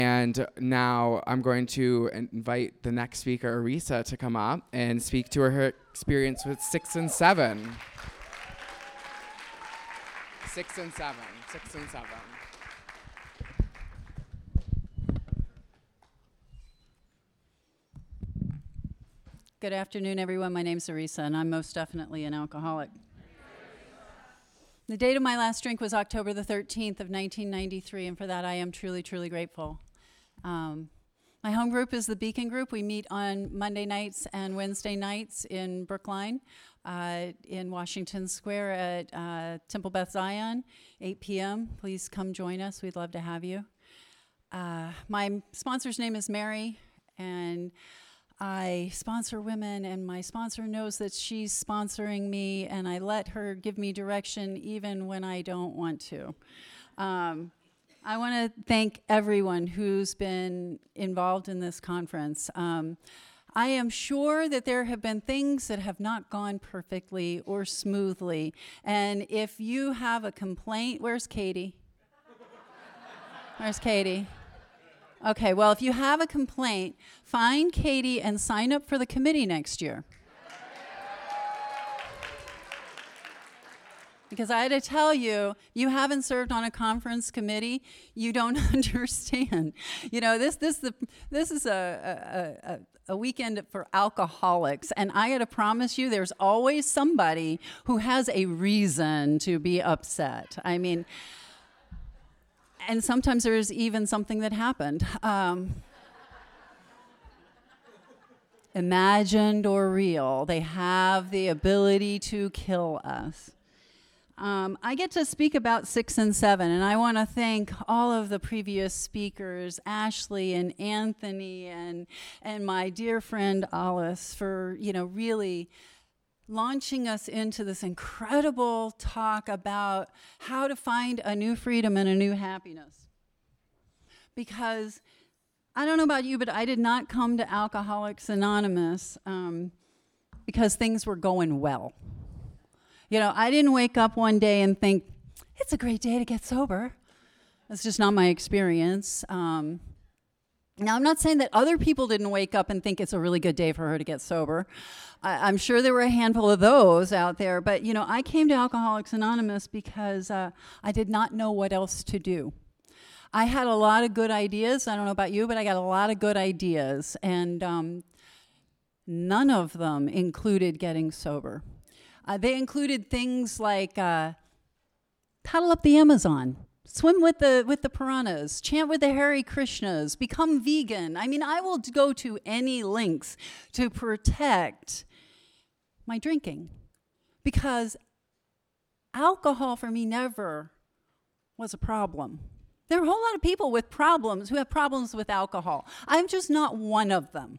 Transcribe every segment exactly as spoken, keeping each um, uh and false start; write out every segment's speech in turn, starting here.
And now I'm going to invite the next speaker, Arisa, to come up and speak to her experience with six and seven. Six and seven, six and seven. Good afternoon, everyone. My name's Arisa, and I'm most definitely an alcoholic. The date of my last drink was October the thirteenth of nineteen ninety-three, and for that I am truly, truly grateful. Um, my home group is the Beacon Group. We meet on Monday nights and Wednesday nights in Brookline, uh, in Washington Square at uh, Temple Beth Zion, eight p.m. Please come join us. We'd love to have you. Uh, my sponsor's name is Mary, and I sponsor women, and my sponsor knows that she's sponsoring me, and I let her give me direction even when I don't want to. Um, I want to thank everyone who's been involved in this conference. Um, I am sure that there have been things that have not gone perfectly or smoothly, and if you have a complaint, where's Katie? Where's Katie? Okay, well, if you have a complaint, find Katie and sign up for the committee next year. Because I had to tell you, you haven't served on a conference committee, you don't understand. You know, this this the this is a, a, a, a weekend for alcoholics, and I got to promise you, there's always somebody who has a reason to be upset. I mean, and sometimes there's even something that happened. Um, imagined or real, they have the ability to kill us. Um, I get to speak about six and seven, and I want to thank all of the previous speakers, Ashley and Anthony and and my dear friend Alice, for, you know, really launching us into this incredible talk about how to find a new freedom and a new happiness. Because I don't know about you, but I did not come to Alcoholics Anonymous um, because things were going well. You know, I didn't wake up one day and think, it's a great day to get sober. That's just not my experience. Um, now, I'm not saying that other people didn't wake up and think it's a really good day for her to get sober. I, I'm sure there were a handful of those out there. But, you know, I came to Alcoholics Anonymous because uh, I did not know what else to do. I had a lot of good ideas. I don't know about you, but I got a lot of good ideas. And um, none of them included getting sober. Uh, they included things like uh, paddle up the Amazon, swim with the with the piranhas, chant with the Hare Krishnas, become vegan. I mean, I will go to any lengths to protect my drinking, because alcohol for me never was a problem. There are a whole lot of people with problems who have problems with alcohol. I'm just not one of them.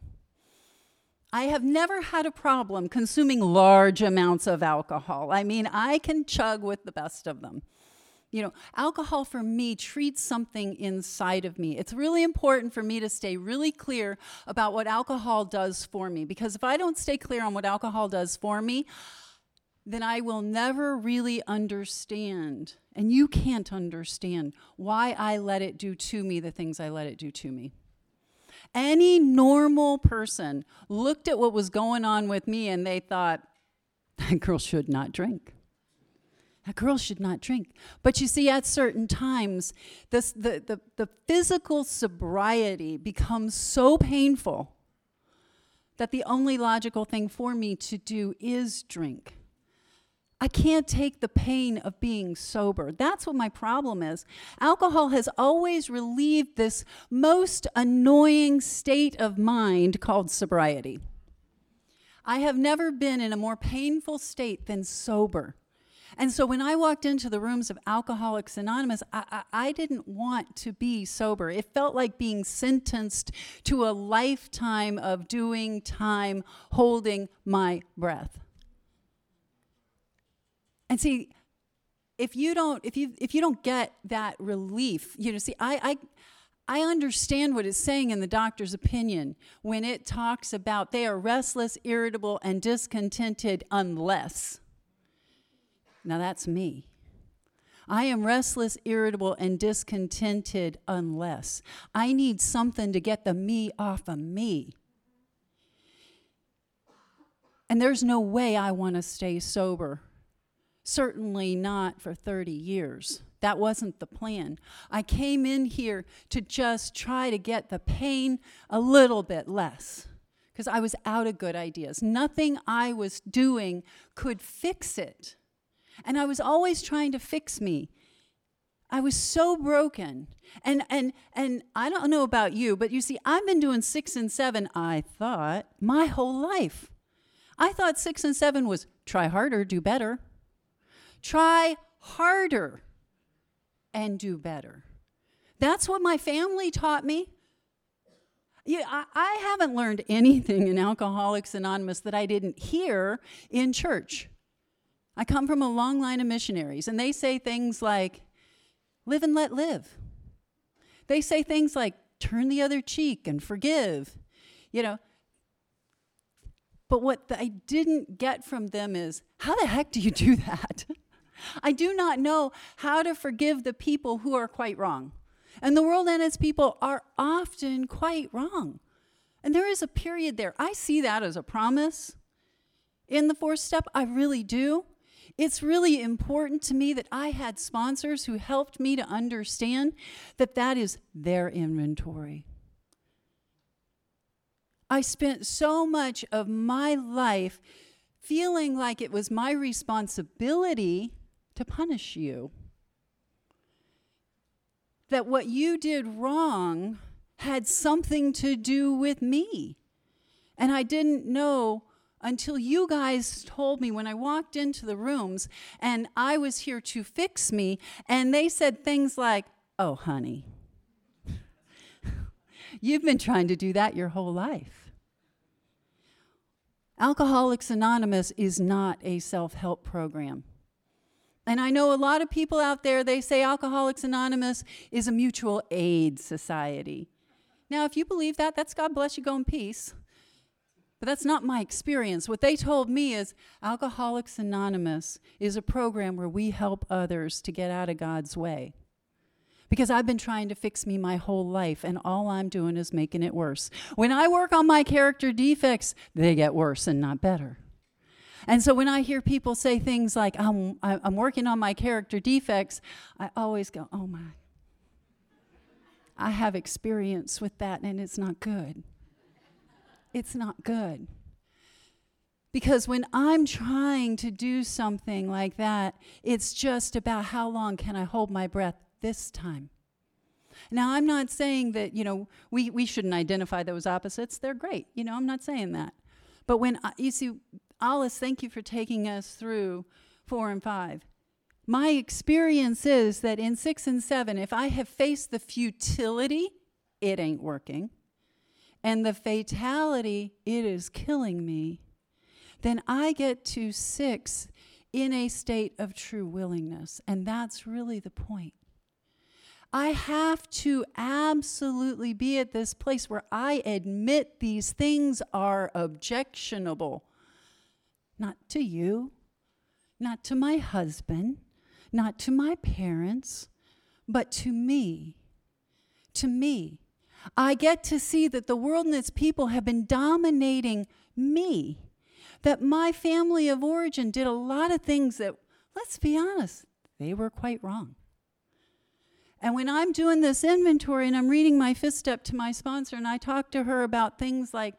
I have never had a problem consuming large amounts of alcohol. I mean, I can chug with the best of them. You know, alcohol for me treats something inside of me. It's really important for me to stay really clear about what alcohol does for me, because if I don't stay clear on what alcohol does for me, then I will never really understand, and you can't understand, why I let it do to me the things I let it do to me. Any normal person looked at what was going on with me and they thought, that girl should not drink. That girl should not drink. But you see, at certain times, this, the, the, the physical sobriety becomes so painful that the only logical thing for me to do is drink. I can't take the pain of being sober. That's what my problem is. Alcohol has always relieved this most annoying state of mind called sobriety. I have never been in a more painful state than sober. And so when I walked into the rooms of Alcoholics Anonymous, I, I, I didn't want to be sober. It felt like being sentenced to a lifetime of doing time, holding my breath. And see, if you don't, if you if you don't get that relief, you know, see, I I I understand what it's saying in the doctor's opinion when it talks about they are restless, irritable, and discontented unless. Now that's me. I am restless, irritable, and discontented unless. I need something to get the me off of me. And there's no way I want to stay sober. Certainly not for thirty years. That wasn't the plan. I came in here to just try to get the pain a little bit less because I was out of good ideas. Nothing I was doing could fix it. And I was always trying to fix me. I was so broken. And and and I don't know about you, but you see, I've been doing six and seven, I thought, my whole life. I thought six and seven was try harder, do better. Try harder and do better. That's what my family taught me. Yeah, I, I haven't learned anything in Alcoholics Anonymous that I didn't hear in church. I come from a long line of missionaries, and they say things like, live and let live. They say things like, turn the other cheek and forgive. You know, but what I didn't get from them is, how the heck do you do that? I do not know how to forgive the people who are quite wrong. And the world and its people are often quite wrong. And there is a period there. I see that as a promise in the fourth step. I really do. It's really important to me that I had sponsors who helped me to understand that that is their inventory. I spent so much of my life feeling like it was my responsibility to punish you. That what you did wrong had something to do with me. And I didn't know until you guys told me when I walked into the rooms and I was here to fix me, and they said things like, oh, honey, you've been trying to do that your whole life. Alcoholics Anonymous is not a self-help program. And I know a lot of people out there, they say Alcoholics Anonymous is a mutual aid society. Now, if you believe that, that's God bless you, go in peace. But that's not my experience. What they told me is Alcoholics Anonymous is a program where we help others to get out of God's way. Because I've been trying to fix me my whole life, and all I'm doing is making it worse. When I work on my character defects, they get worse and not better. And so when I hear people say things like, I'm, I'm working on my character defects, I always go, oh my. I have experience with that, and it's not good. It's not good. Because when I'm trying to do something like that, it's just about how long can I hold my breath this time. Now, I'm not saying that, you know, we, we shouldn't identify those opposites. They're great. You know, I'm not saying that. But when, I, you see, Alice, thank you for taking us through four and five. My experience is that in six and seven, if I have faced the futility, it ain't working, and the fatality, it is killing me, then I get to six in a state of true willingness. And that's really the point. I have to absolutely be at this place where I admit these things are objectionable. Not to you, not to my husband, not to my parents, but to me. To me. I get to see that the world and its people have been dominating me. That my family of origin did a lot of things that, let's be honest, they were quite wrong. And when I'm doing this inventory and I'm reading my fifth step to my sponsor, and I talk to her about things like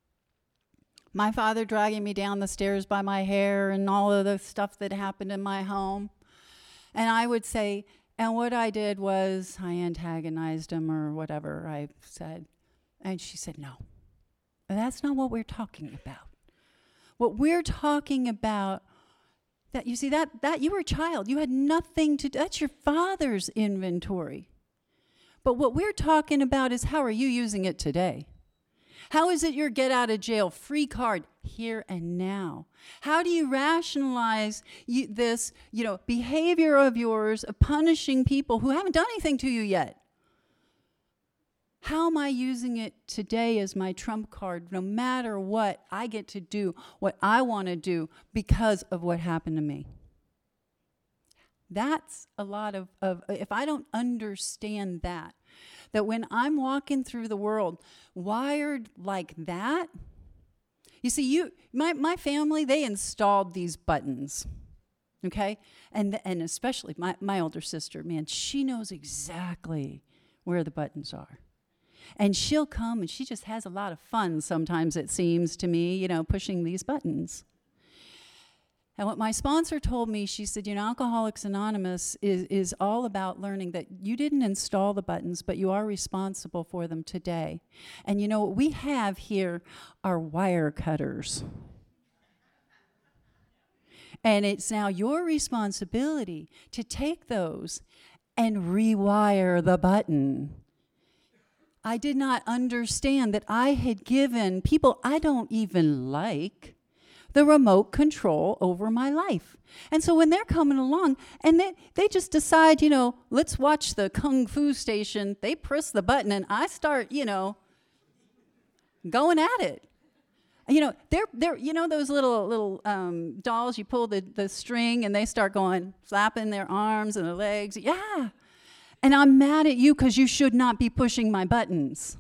my father dragging me down the stairs by my hair and all of the stuff that happened in my home. And I would say, and what I did was I antagonized him or whatever I said. And she said, no, that's not what we're talking about. What we're talking about, that you see, that, that you were a child. You had nothing to do. That's your father's inventory. But what we're talking about is how are you using it today? How is it your get out of jail free card here and now? How do you rationalize you, this, you know, behavior of yours of punishing people who haven't done anything to you yet? How am I using it today as my trump card? No matter what, I get to do what I want to do because of what happened to me. That's a lot of, of, if I don't understand that, that when I'm walking through the world wired like that, you see, you, my, my family, they installed these buttons, okay? And, and especially my, my older sister, man, she knows exactly where the buttons are. And she'll come and she just has a lot of fun sometimes, it seems to me, you know, pushing these buttons. And what my sponsor told me, she said, you know, Alcoholics Anonymous is, is all about learning that you didn't install the buttons, but you are responsible for them today. And you know, what we have here are wire cutters. And it's now your responsibility to take those and rewire the button. I did not understand that I had given people I don't even like the remote control over my life. And so when they're coming along and they, they just decide, you know, let's watch the Kung Fu station, they press the button and I start, you know, going at it. You know, they're, they're you know those little little um, dolls, you pull the, the string and they start going, flapping their arms and their legs. Yeah. And I'm mad at you because you should not be pushing my buttons.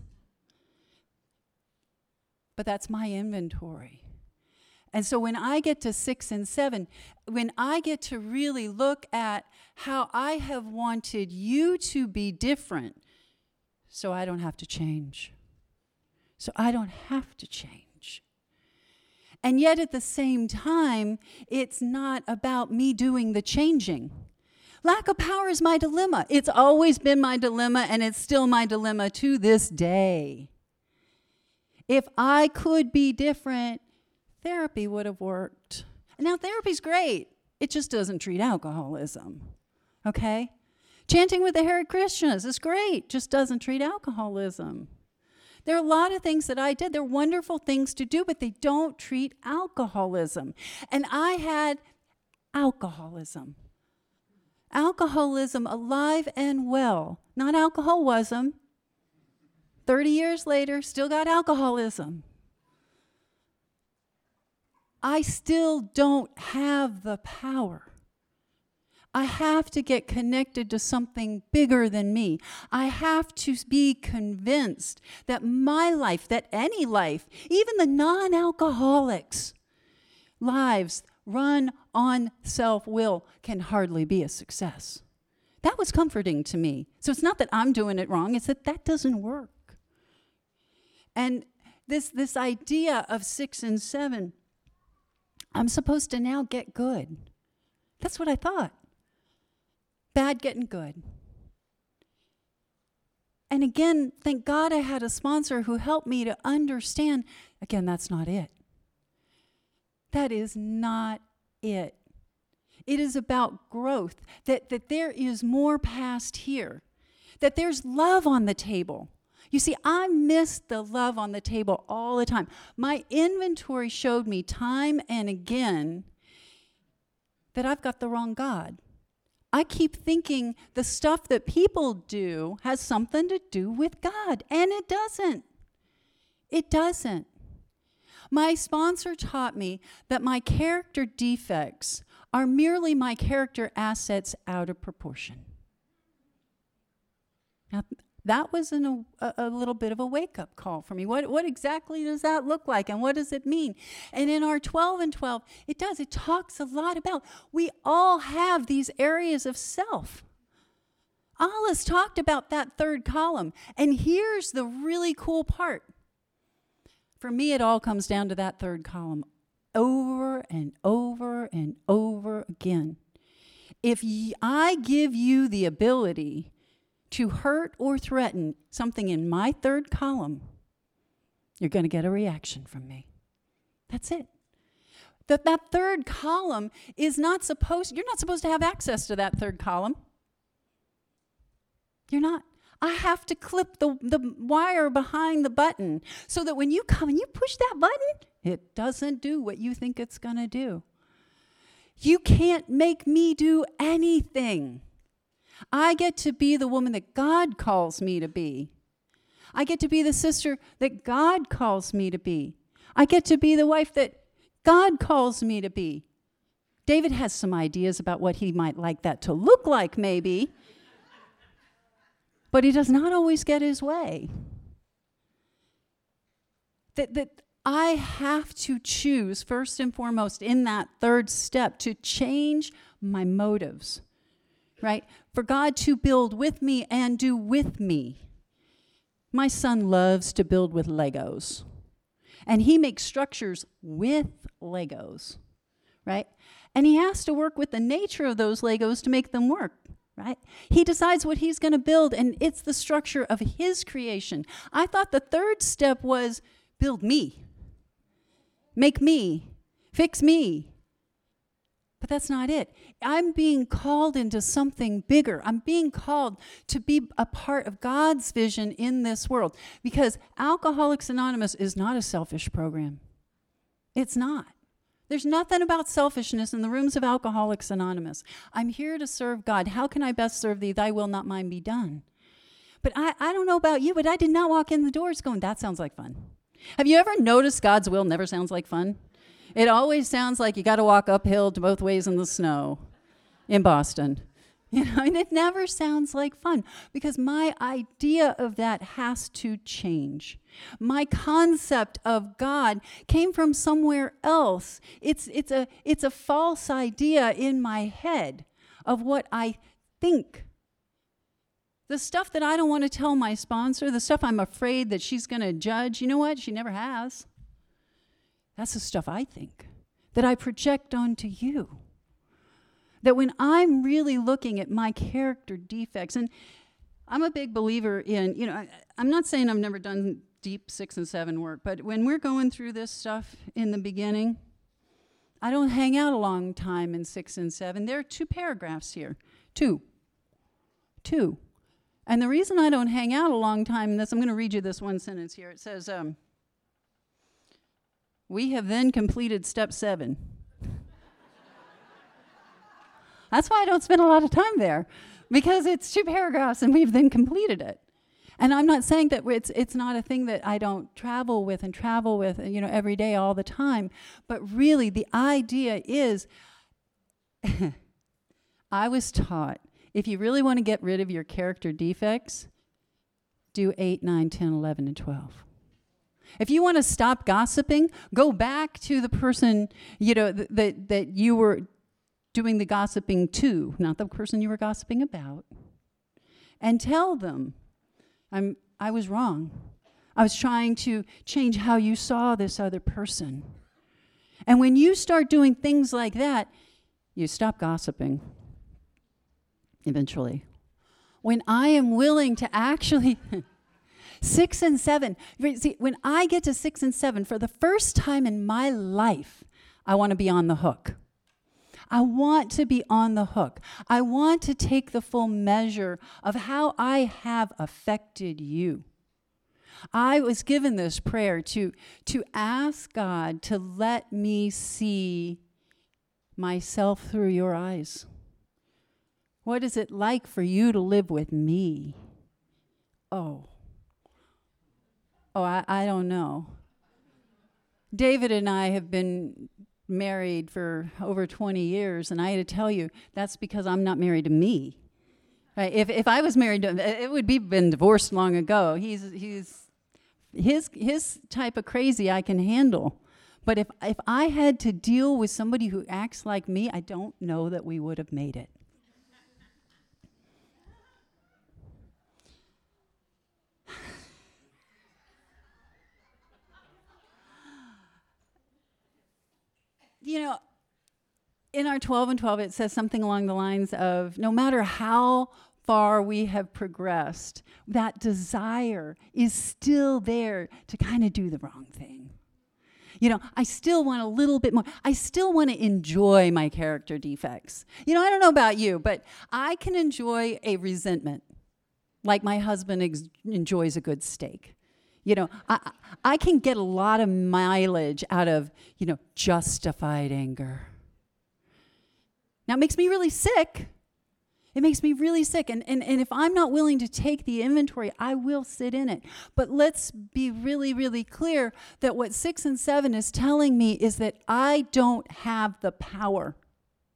But that's my inventory. And so when I get to six and seven, when I get to really look at how I have wanted you to be different, so I don't have to change. So I don't have to change. And yet at the same time, it's not about me doing the changing. Lack of power is my dilemma. It's always been my dilemma, and it's still my dilemma to this day. If I could be different, therapy would have worked. Now, therapy's great. It just doesn't treat alcoholism, okay? Chanting with the Hare Krishnas is great, just doesn't treat alcoholism. There are a lot of things that I did. They're wonderful things to do, but they don't treat alcoholism. And I had alcoholism. Alcoholism alive and well, not alcoholism. thirty years later, still got alcoholism. I still don't have the power. I have to get connected to something bigger than me. I have to be convinced that my life, that any life, even the non-alcoholics' lives run on self-will can hardly be a success. That was comforting to me. So it's not that I'm doing it wrong, it's that that doesn't work. And this, this idea of six and seven, I'm supposed to now get good. That's what I thought. Bad getting good. And again, thank God I had a sponsor who helped me to understand, again, that's not it. That is not it. It is about growth, that, that there is more past here, that there's love on the table. You see, I missed the love on the table all the time. My inventory showed me time and again that I've got the wrong God. I keep thinking the stuff that people do has something to do with God, and it doesn't. It doesn't. My sponsor taught me that my character defects are merely my character assets out of proportion. Now, that was an, a, a little bit of a wake-up call for me. What, what exactly does that look like, and what does it mean? And in our twelve and twelve, it does. It talks a lot about we all have these areas of self. Alice talked about that third column, and here's the really cool part. For me, it all comes down to that third column over and over and over again. If y- I give you the ability to hurt or threaten something in my third column, you're going to get a reaction from me. That's it. That that third column is not supposed, you're not supposed to have access to that third column. You're not. I have to clip the, the wire behind the button so that when you come and you push that button, it doesn't do what you think it's going to do. You can't make me do anything. I get to be the woman that God calls me to be. I get to be the sister that God calls me to be. I get to be the wife that God calls me to be. David has some ideas about what he might like that to look like, maybe, but he does not always get his way. That, that I have to choose, first and foremost, in that third step, to change my motives, right? For God to build with me and do with me. My son loves to build with Legos, and he makes structures with Legos, right? And he has to work with the nature of those Legos to make them work, right? He decides what he's going to build, and it's the structure of his creation. I thought the third step was build me, make me, fix me. But that's not it. I'm being called into something bigger. I'm being called to be a part of God's vision in this world, because Alcoholics Anonymous is not a selfish program. It's not. There's nothing about selfishness in the rooms of Alcoholics Anonymous. I'm here to serve God. How can I best serve thee? Thy will, not mine, be done. But I, I don't know about you, but I did not walk in the doors going, that sounds like fun. Have you ever noticed God's will never sounds like fun? It always sounds like you got to walk uphill to both ways in the snow in Boston. You know, and it never sounds like fun, because my idea of that has to change. My concept of God came from somewhere else. It's it's a it's a false idea in my head of what I think. The stuff that I don't want to tell my sponsor, the stuff I'm afraid that she's going to judge, you know what? She never has. That's the stuff I think, that I project onto you. That when I'm really looking at my character defects, and I'm a big believer in, you know, I, I'm not saying I've never done deep six and seven work, but when we're going through this stuff in the beginning, I don't hang out a long time in six and seven. There are two paragraphs here. Two. Two. And the reason I don't hang out a long time in this, I'm going to read you this one sentence here. It says, um, we have then completed step seven. That's why I don't spend a lot of time there, because it's two paragraphs and we've then completed it. And I'm not saying that it's it's not a thing that I don't travel with and travel with, you know, every day, all the time. But really, the idea is, I was taught, if you really want to get rid of your character defects, do eight, nine, ten, eleven, and twelve. If you want to stop gossiping, go back to the person, you know, th- that that you were doing the gossiping to, not the person you were gossiping about, and tell them, I'm I was wrong. I was trying to change how you saw this other person. And when you start doing things like that, you stop gossiping eventually. When I am willing to actually Six and seven. See, when I get to six and seven, for the first time in my life, I want to be on the hook. I want to be on the hook. I want to take the full measure of how I have affected you. I was given this prayer to, to ask God to let me see myself through your eyes. What is it like for you to live with me? Oh. Oh, I, I don't know. David and I have been married for over twenty years, and I had to tell you, that's because I'm not married to me. Right? If if I was married to him, it would be been divorced long ago. He's he's his his type of crazy I can handle. But if if I had to deal with somebody who acts like me, I don't know that we would have made it. You know, in our twelve and twelve, it says something along the lines of, no matter how far we have progressed, that desire is still there to kind of do the wrong thing. You know, I still want a little bit more. I still want to enjoy my character defects. You know, I don't know about you, but I can enjoy a resentment like my husband ex- enjoys a good steak. You know, I I can get a lot of mileage out of, you know, justified anger. Now, it makes me really sick. It makes me really sick. And, and, and if I'm not willing to take the inventory, I will sit in it. But let's be really, really clear that what six and seven is telling me is that I don't have the power.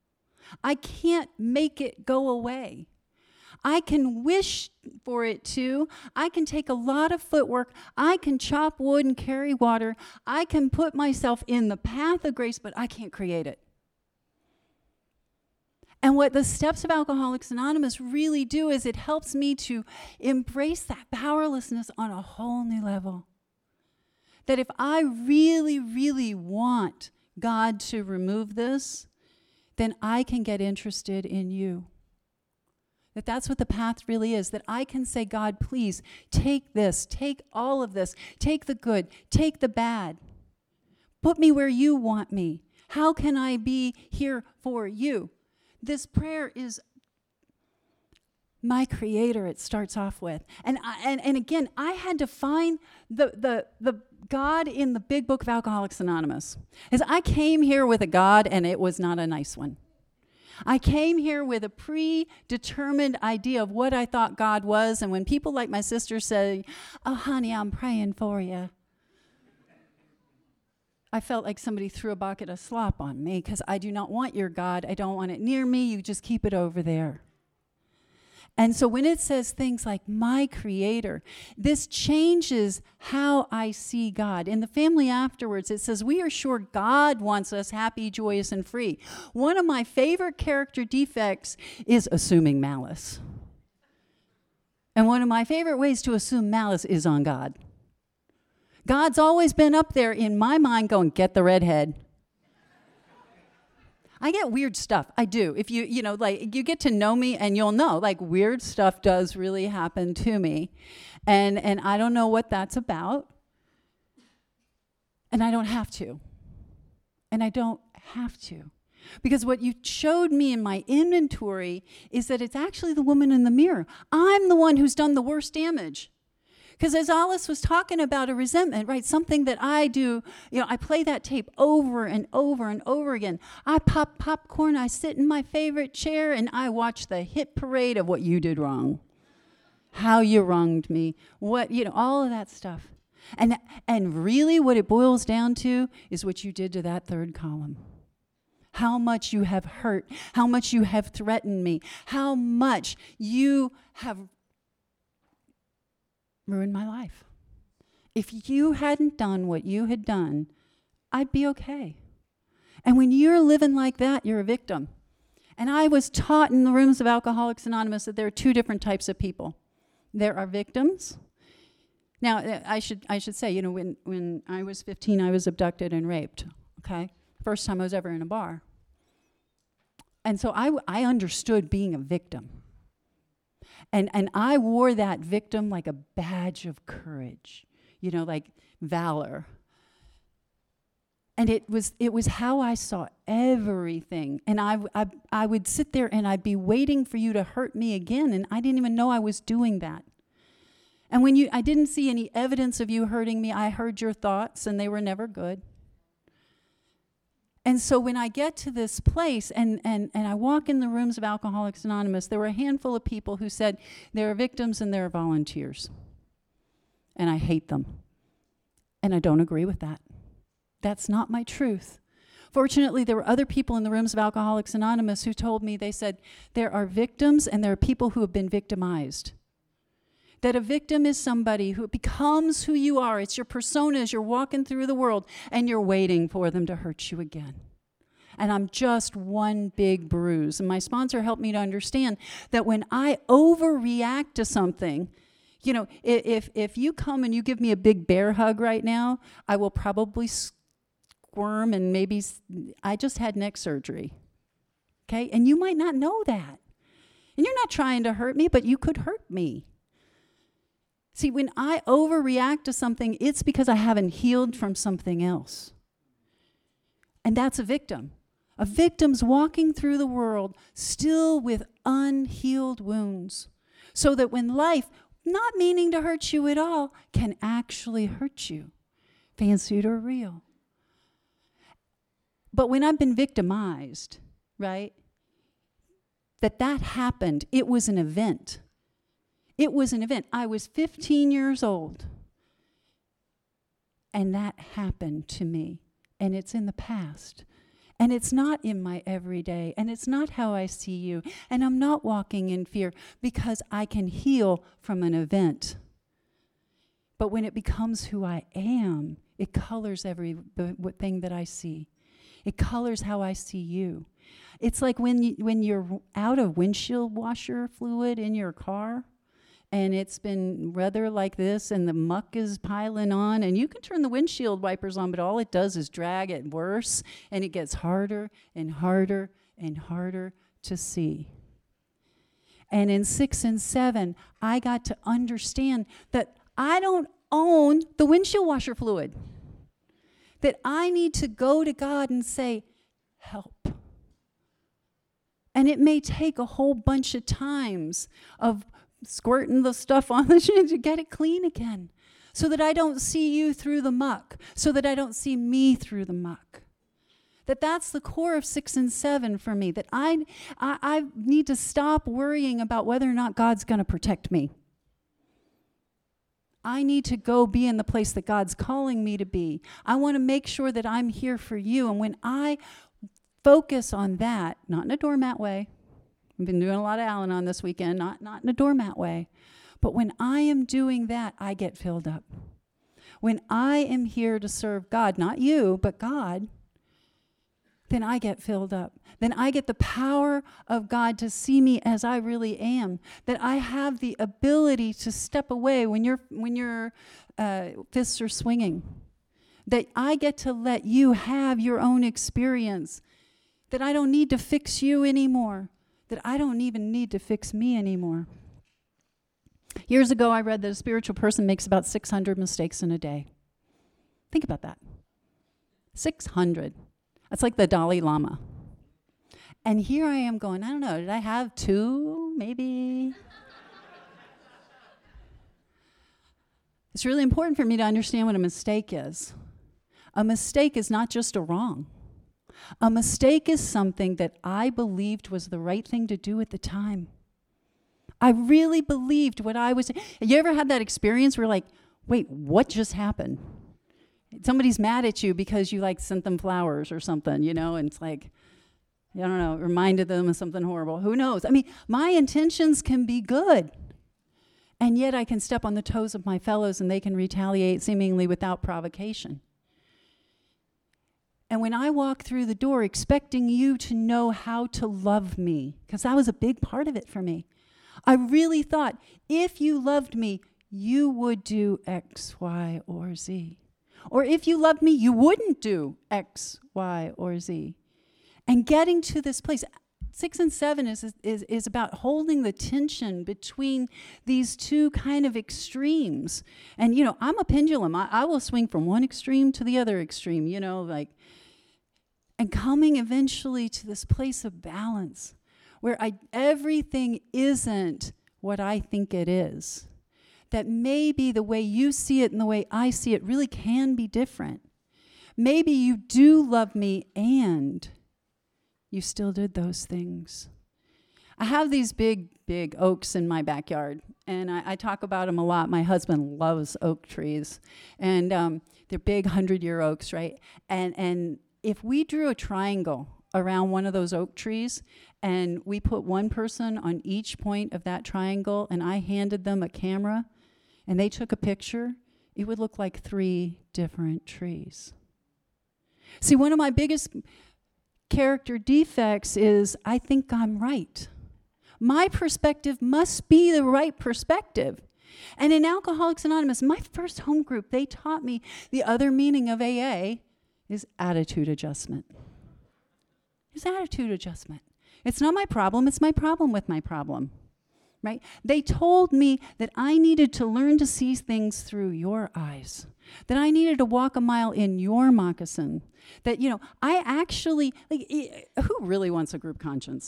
I can't make it go away. I can wish for it to. I can take a lot of footwork. I can chop wood and carry water. I can put myself in the path of grace, but I can't create it. And what the steps of Alcoholics Anonymous really do is it helps me to embrace that powerlessness on a whole new level. That if I really, really want God to remove this, then I can get interested in you. That that's what the path really is. That I can say, God, please take this, take all of this, take the good, take the bad. Put me where you want me. How can I be here for you? This prayer is my Creator, it starts off with. And I, and, and again, I had to find the, the, the God in the big book of Alcoholics Anonymous. As I came here with a God, and it was not a nice one. I came here with a predetermined idea of what I thought God was, and when people like my sister say, oh, honey, I'm praying for you, I felt like somebody threw a bucket of slop on me because I do not want your God. I don't want it near me. You just keep it over there. And so when it says things like my Creator, this changes how I see God. In the family afterwards, it says, we are sure God wants us happy, joyous, and free. One of my favorite character defects is assuming malice. And one of my favorite ways to assume malice is on God. God's always been up there in my mind going, get the redhead. I get weird stuff. I do. If you, you know, like you get to know me and you'll know, like weird stuff does really happen to me. And and I don't know what that's about. And I don't have to. And I don't have to. Because what you showed me in my inventory is that it's actually the woman in the mirror. I'm the one who's done the worst damage. Because as Alice was talking about a resentment, right, something that I do, you know, I play that tape over and over and over again. I pop popcorn, I sit in my favorite chair, and I watch the hit parade of what you did wrong, how you wronged me, what, you know, all of that stuff. And, and really what it boils down to is what you did to that third column. How much you have hurt, how much you have threatened me, how much you have ruined my life. If you hadn't done what you had done, I'd be okay. And when you're living like that, you're a victim. And I was taught in the rooms of Alcoholics Anonymous that there are two different types of people. There are victims. Now, I should I should say, you know, when, when I was fifteen, I was abducted and raped, okay? First time I was ever in a bar. And so I, I understood being a victim. And and I wore that victim like a badge of courage, you know, like valor. And it was it was how I saw everything. And I, I, I would sit there and I'd be waiting for you to hurt me again, and I didn't even know I was doing that. And when you, I didn't see any evidence of you hurting me, I heard your thoughts, and they were never good. And so when I get to this place and, and, and I walk in the rooms of Alcoholics Anonymous, there were a handful of people who said there are victims and there are volunteers. And I hate them. And I don't agree with that. That's not my truth. Fortunately, there were other people in the rooms of Alcoholics Anonymous who told me, they said, there are victims and there are people who have been victimized. That a victim is somebody who becomes who you are. It's your persona as you're walking through the world, and you're waiting for them to hurt you again. And I'm just one big bruise. And my sponsor helped me to understand that when I overreact to something, you know, if if you come and you give me a big bear hug right now, I will probably squirm and maybe, I just had neck surgery. Okay? And you might not know that. And you're not trying to hurt me, but you could hurt me. See, when I overreact to something, it's because I haven't healed from something else. And that's a victim. A victim's walking through the world still with unhealed wounds. So that when life, not meaning to hurt you at all, can actually hurt you, fancied or real. But when I've been victimized, right, that that happened, it was an event. It was an event. I was fifteen years old, and that happened to me, and it's in the past. And it's not in my everyday, and it's not how I see you, and I'm not walking in fear because I can heal from an event. But when it becomes who I am, it colors every the, what thing that I see. It colors how I see you. It's like when you, when you're out of windshield washer fluid in your car, and it's been weather like this, and the muck is piling on, and you can turn the windshield wipers on, but all it does is drag it worse, and it gets harder and harder and harder to see. And in six and seven, I got to understand that I don't own the windshield washer fluid. That I need to go to God and say, help. And it may take a whole bunch of times of squirting the stuff on the shin to get it clean again, so that I don't see you through the muck, so that I don't see me through the muck. That that's the core of six and seven for me, that I, I, I need to stop worrying about whether or not God's going to protect me. I need to go be in the place that God's calling me to be. I want to make sure that I'm here for you. And when I focus on that, not in a doormat way, I've been doing a lot of Al-Anon this weekend, not, not in a doormat way. But when I am doing that, I get filled up. When I am here to serve God, not you, but God, then I get filled up. Then I get the power of God to see me as I really am. That I have the ability to step away when your when your uh, fists are swinging. That I get to let you have your own experience. That I don't need to fix you anymore. That I don't even need to fix me anymore. Years ago, I read that a spiritual person makes about six hundred mistakes in a day. Think about that. six hundred. That's like the Dalai Lama. And here I am going, I don't know, did I have two, maybe? It's really important for me to understand what a mistake is. A mistake is not just a wrong. A mistake is something that I believed was the right thing to do at the time. I really believed what I was. You ever had that experience where like, wait, what just happened? Somebody's mad at you because you like sent them flowers or something, you know, and it's like, I don't know, reminded them of something horrible. Who knows? I mean, my intentions can be good. And yet I can step on the toes of my fellows and they can retaliate seemingly without provocation. And when I walk through the door expecting you to know how to love me, because that was a big part of it for me, I really thought, if you loved me, you would do X, Y, or Z. Or if you loved me, you wouldn't do X, Y, or Z. And getting to this place, six and seven is, is, is about holding the tension between these two kind of extremes. And, you know, I'm a pendulum. I, I will swing from one extreme to the other extreme, you know, like, and coming eventually to this place of balance where I, everything isn't what I think it is. That maybe the way you see it and the way I see it really can be different. Maybe you do love me and you still did those things. I have these big, big oaks in my backyard, and I, I talk about them a lot. My husband loves oak trees, and um, they're big hundred-year oaks, right? And and if we drew a triangle around one of those oak trees, and we put one person on each point of that triangle, and I handed them a camera, and they took a picture, it would look like three different trees. See, one of my biggest character defects is I think I'm right. My perspective must be the right perspective. And in Alcoholics Anonymous, my first home group, they taught me the other meaning of A A is attitude adjustment. It's attitude adjustment. It's not my problem, it's my problem with my problem. Right? They told me that I needed to learn to see things through your eyes, that I needed to walk a mile in your moccasin, that, you know, I actually, like, who really wants a group conscience?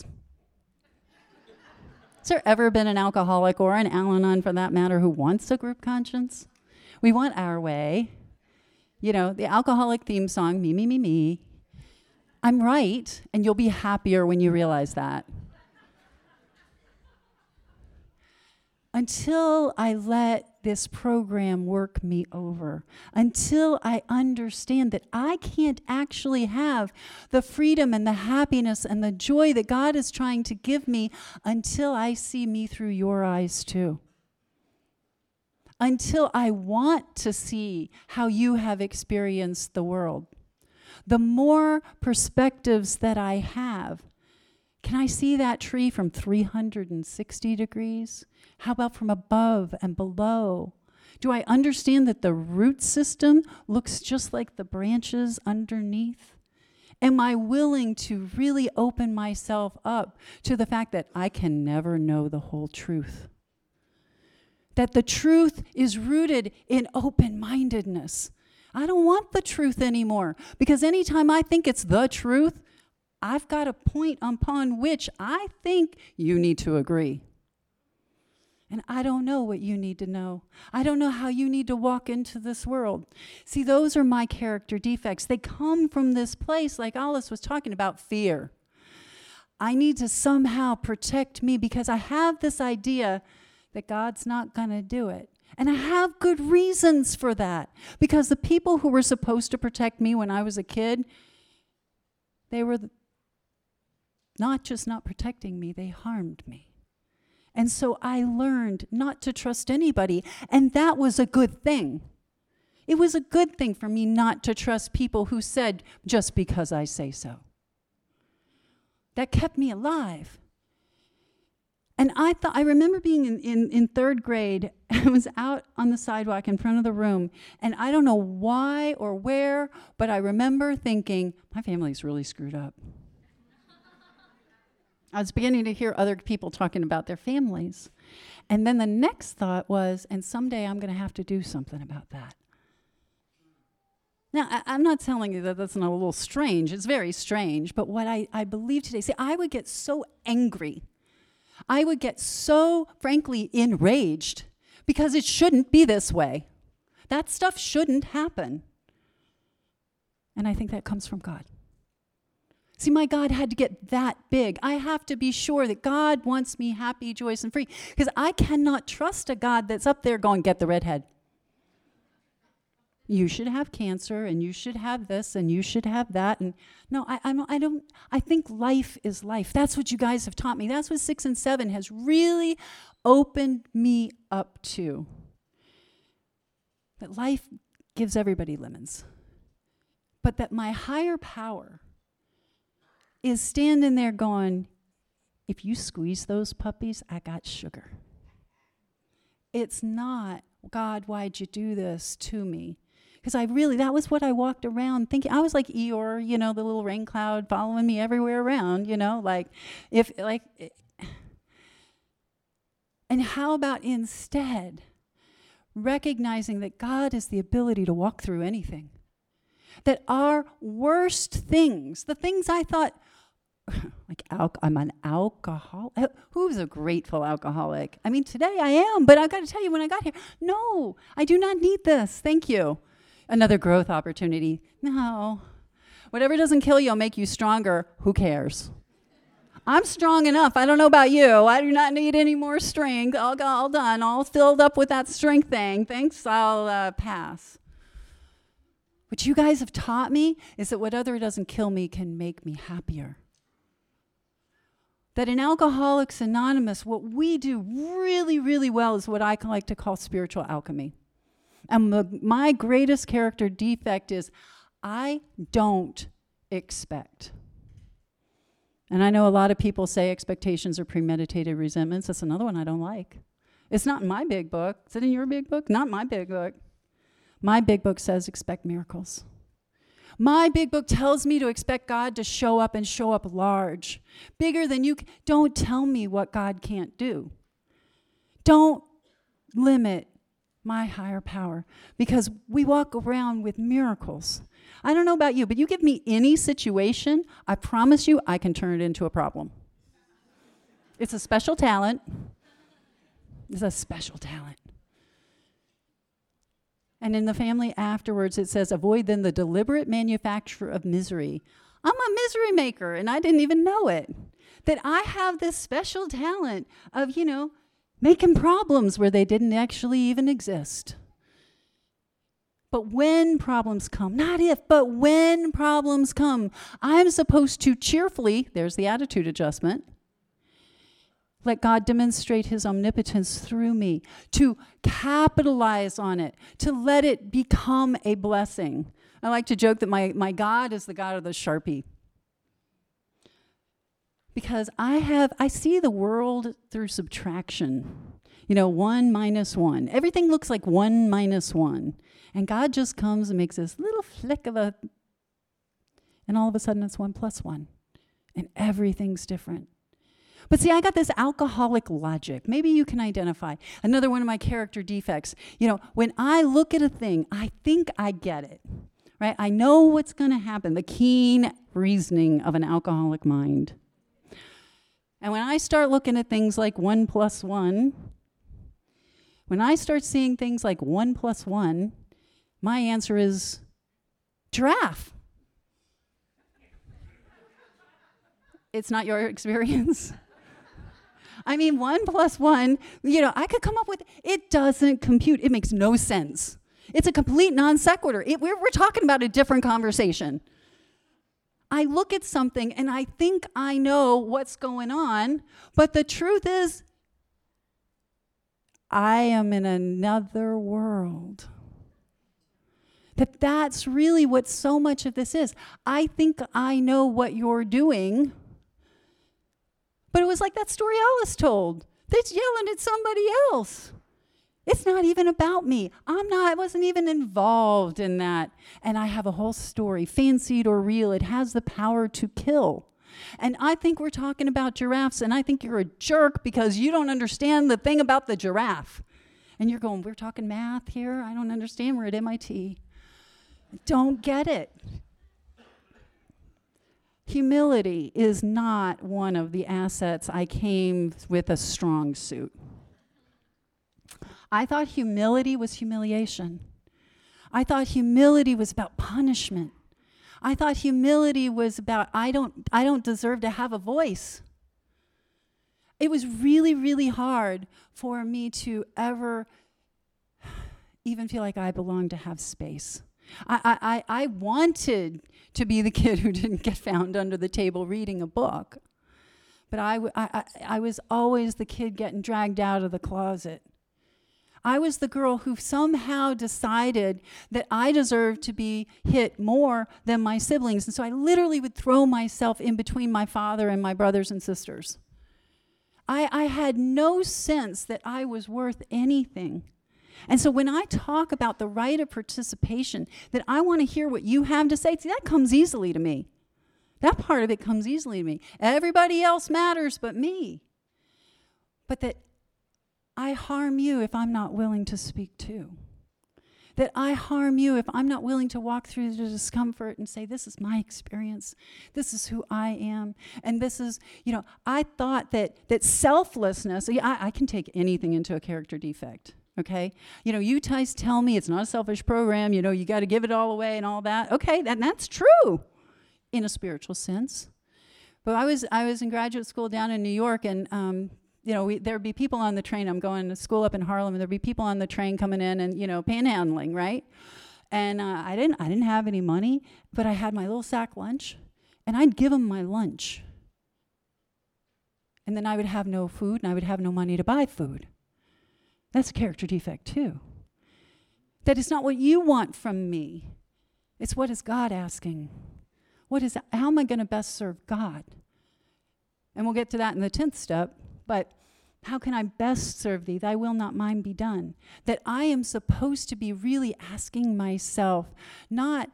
Has there ever been an alcoholic or an Al-Anon, for that matter, who wants a group conscience? We want our way. You know, the alcoholic theme song, me, me, me, me. I'm right, and you'll be happier when you realize that. until I let this program work me over, until I understand that I can't actually have the freedom and the happiness and the joy that God is trying to give me until I see me through your eyes too. Until I want to see how you have experienced the world. The more perspectives that I have, can I see that tree from three hundred sixty degrees? How about from above and below? Do I understand that the root system looks just like the branches underneath? Am I willing to really open myself up to the fact that I can never know the whole truth? That the truth is rooted in open-mindedness. I don't want the truth anymore, because anytime I think it's the truth, I've got a point upon which I think you need to agree. And I don't know what you need to know. I don't know how you need to walk into this world. See, those are my character defects. They come from this place, like Alice was talking about, fear. I need to somehow protect me because I have this idea that God's not going to do it. And I have good reasons for that. Because the people who were supposed to protect me when I was a kid, they were not just not protecting me, they harmed me. And so I learned not to trust anybody, and that was a good thing. It was a good thing for me not to trust people who said, just because I say so. That kept me alive. And I thought, I remember being in, in, in third grade, and I was out on the sidewalk in front of the room, and I don't know why or where, but I remember thinking, my family's really screwed up. I was beginning to hear other people talking about their families. And then the next thought was, and someday I'm going to have to do something about that. Now, I, I'm not telling you that that's not a little strange. It's very strange. But what I, I believe today, see, I would get so angry. I would get so, frankly, enraged because it shouldn't be this way. That stuff shouldn't happen. And I think that comes from God. See, my God had to get that big. I have to be sure that God wants me happy, joyous, and free. Because I cannot trust a God that's up there going, get the redhead. You should have cancer, and you should have this, and you should have that. And no, I, I'm, I don't, I think life is life. That's what you guys have taught me. That's what six and seven has really opened me up to. That life gives everybody lemons. But that my higher power is standing there going, if you squeeze those puppies, I got sugar. It's not, God, why'd you do this to me? Because I really, that was what I walked around thinking. I was like Eeyore, you know, the little rain cloud following me everywhere around, you know, like, if, like, and how about instead recognizing that God is the ability to walk through anything? That our worst things, the things I thought, like al- I'm an alcoholic. Who's a grateful alcoholic? I mean, today I am, but I've got to tell you, when I got here, no, I do not need this. Thank you. Another growth opportunity. No. Whatever doesn't kill you will make you stronger. Who cares? I'm strong enough. I don't know about you. I do not need any more strength. All, all done. All filled up with that strength thing. Thanks. I'll uh, pass. What you guys have taught me is that whatever doesn't kill me can make me happier. That in Alcoholics Anonymous, what we do really, really well is what I like to call spiritual alchemy. And the, my greatest character defect is I don't expect. And I know a lot of people say expectations are premeditated resentments. That's another one I don't like. It's not in my big book. Is it in your big book? Not my big book. My big book says expect miracles. My big book tells me to expect God to show up and show up large, bigger than you. C- Don't tell me what God can't do. Don't limit my higher power, because we walk around with miracles. I don't know about you, but you give me any situation, I promise you I can turn it into a problem. It's a special talent. It's a special talent. And in the family afterwards, it says, avoid then the deliberate manufacture of misery. I'm a misery maker, and I didn't even know it. That I have this special talent of, you know, making problems where they didn't actually even exist. But when problems come, not if, but when problems come, I'm supposed to cheerfully, there's the attitude adjustment, let God demonstrate his omnipotence through me, to capitalize on it, to let it become a blessing. I like to joke that my, my God is the God of the Sharpie. Because I have, I see the world through subtraction. You know, one minus one. Everything looks like one minus one. And God just comes and makes this little flick of a, and all of a sudden it's one plus one. And everything's different. But see, I got this alcoholic logic. Maybe you can identify. Another one of my character defects. You know, when I look at a thing, I think I get it, right? I know what's going to happen, the keen reasoning of an alcoholic mind. And when I start looking at things like one plus one, when I start seeing things like one plus one, my answer is giraffe. It's not your experience. I mean, one plus one, you know, I could come up with, it doesn't compute. It makes no sense. It's a complete non sequitur. It, we're, we're talking about a different conversation. I look at something and I think I know what's going on, but the truth is, I am in another world. That that's really what so much of this is. I think I know what you're doing, but it was like that story Alice told. That's yelling at somebody else. It's not even about me. I'm not, I wasn't even involved in that. And I have a whole story, fancied or real. It has the power to kill. And I think we're talking about giraffes, and I think you're a jerk because you don't understand the thing about the giraffe. And you're going, we're talking math here? I don't understand. We're at M I T. Don't get it. Humility is not one of the assets I came with a strong suit. I thought humility was humiliation. I thought humility was about punishment. I thought humility was about, I don't, I don't deserve to have a voice. It was really, really hard for me to ever even feel like I belonged to have space. I, I, I wanted to be the kid who didn't get found under the table reading a book. But I, I, I was always the kid getting dragged out of the closet. I was the girl who somehow decided that I deserved to be hit more than my siblings. And so I literally would throw myself in between my father and my brothers and sisters. I, I had no sense that I was worth anything. And so when I talk about the right of participation, that I want to hear what you have to say, see, that comes easily to me. That part of it comes easily to me. Everybody else matters but me. But that I harm you if I'm not willing to speak too. That I harm you if I'm not willing to walk through the discomfort and say, this is my experience. This is who I am. And this is, you know, I thought that that selflessness, I, I can take anything into a character defect. Okay, you know, you guys tell me it's not a selfish program, you know, you got to give it all away and all that. Okay, that, that's true in a spiritual sense. But I was I was in graduate school down in New York, and, um, you know, we, there'd be people on the train. I'm going to school up in Harlem, and there'd be people on the train coming in and, you know, panhandling, right? And uh, I didn't I didn't have any money, but I had my little sack lunch, and I'd give them my lunch. And then I would have no food, and I would have no money to buy food. That's a character defect too. That it's not what you want from me. It's what is God asking. What is, how am I going to best serve God? And we'll get to that in the tenth step, but how can I best serve thee? Thy will, not mine, be done. That I am supposed to be really asking myself, not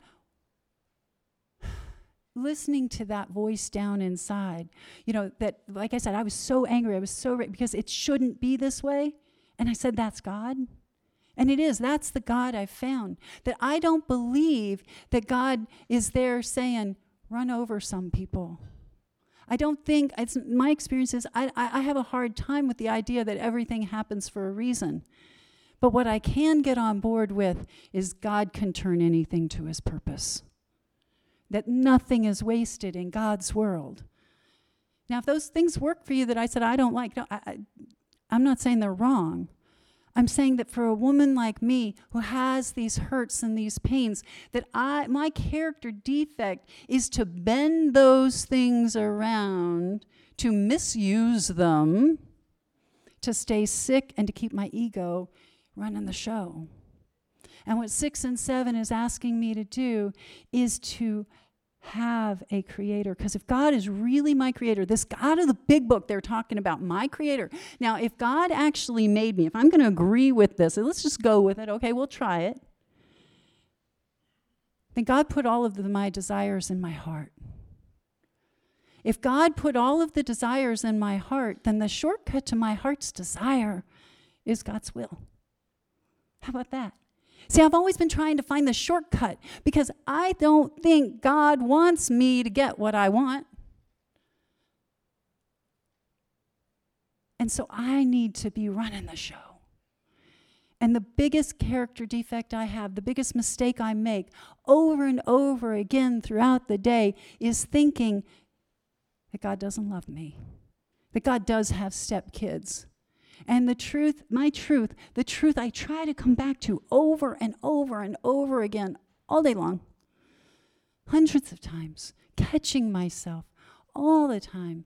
listening to that voice down inside. You know, that, like I said, I was so angry. I was so, because it shouldn't be this way. And I said, that's God. And it is. That's the God I've found. That I don't believe that God is there saying, run over some people. I don't think, it's my experience is, I, I have a hard time with the idea that everything happens for a reason. But what I can get on board with is God can turn anything to his purpose. That nothing is wasted in God's world. Now, if those things work for you that I said I don't like, no, I, I, I'm not saying they're wrong. I'm saying that for a woman like me who has these hurts and these pains, that I my character defect is to bend those things around, to misuse them, to stay sick and to keep my ego running the show. And what six and seven is asking me to do is to have a creator. Because if God is really my creator, this God of the big book they're talking about, my creator. Now, if God actually made me, if I'm going to agree with this, and let's just go with it. Okay, we'll try it. Then God put all of the, my desires in my heart. If God put all of the desires in my heart, then the shortcut to my heart's desire is God's will. How about that? See, I've always been trying to find the shortcut because I don't think God wants me to get what I want. And so I need to be running the show. And the biggest character defect I have, the biggest mistake I make over and over again throughout the day is thinking that God doesn't love me, that God does have stepkids. And the truth, my truth, the truth I try to come back to over and over and over again all day long, hundreds of times, catching myself all the time,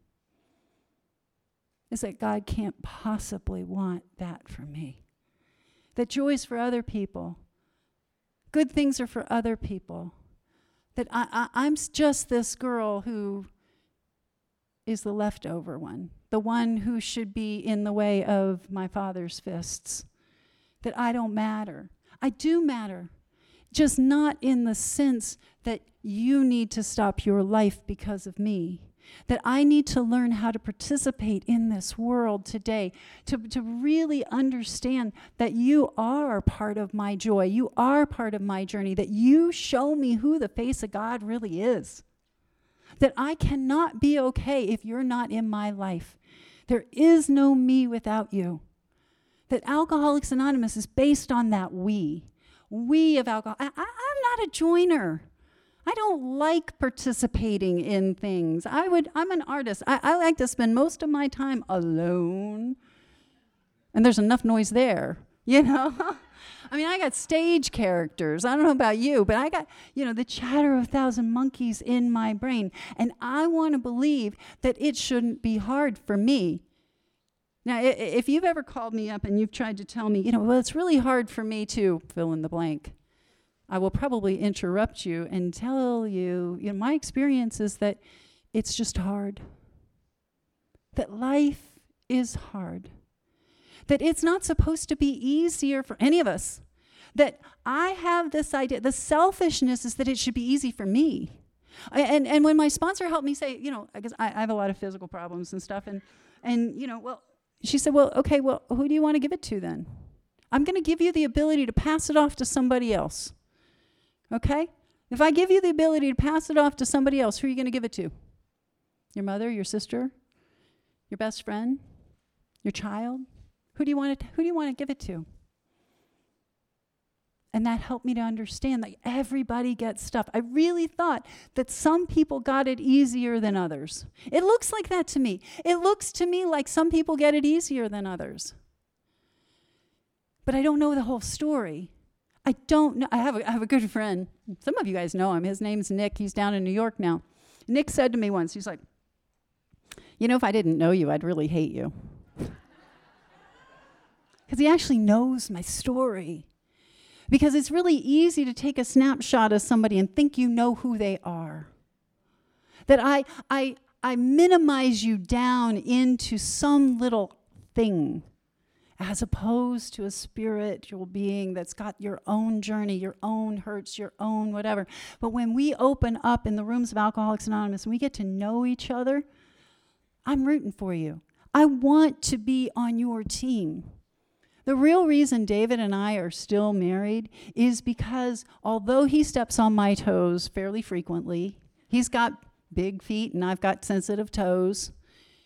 is that God can't possibly want that for me. That joy is for other people. Good things are for other people. That I, I, I'm just this girl who is the leftover one, the one who should be in the way of my father's fists, that I don't matter. I do matter, just not in the sense that you need to stop your life because of me, that I need to learn how to participate in this world today, to, to really understand that you are part of my joy, you are part of my journey, that you show me who the face of God really is. That I cannot be okay if you're not in my life. There is no me without you. That Alcoholics Anonymous is based on that we. We of alcohol. I, I, I'm not a joiner. I don't like participating in things. I would, I'm an artist. I, I like to spend most of my time alone. And there's enough noise there, you know? I mean, I got stage characters. I don't know about you, but I got, you know, the chatter of a thousand monkeys in my brain. And I want to believe that it shouldn't be hard for me. Now, if you've ever called me up and you've tried to tell me, you know, well, it's really hard for me to fill in the blank, I will probably interrupt you and tell you, you know, my experience is that it's just hard. That life is hard. That it's not supposed to be easier for any of us. That I have this idea, the selfishness is that it should be easy for me. I, and, and when my sponsor helped me say, you know, because I, I have a lot of physical problems and stuff, and, and, you know, well, she said, well, okay, well, who do you want to give it to then? I'm going to give you the ability to pass it off to somebody else. Okay? If I give you the ability to pass it off to somebody else, who are you going to give it to? Your mother, your sister, your best friend, your child? Who do you want to, who do you want to give it to? And that helped me to understand that everybody gets stuff. I really thought that some people got it easier than others. It looks like that to me. It looks to me like some people get it easier than others. But I don't know the whole story. I don't know. I have a, I have a good friend. Some of you guys know him. His name's Nick. He's down in New York now. Nick said to me once, he's like, you know, if I didn't know you, I'd really hate you. Because he actually knows my story. Because it's really easy to take a snapshot of somebody and think you know who they are. That I, I, I minimize you down into some little thing, as opposed to a spiritual being that's got your own journey, your own hurts, your own whatever. But when we open up in the rooms of Alcoholics Anonymous and we get to know each other, I'm rooting for you. I want to be on your team. The real reason David and I are still married is because although he steps on my toes fairly frequently, he's got big feet and I've got sensitive toes,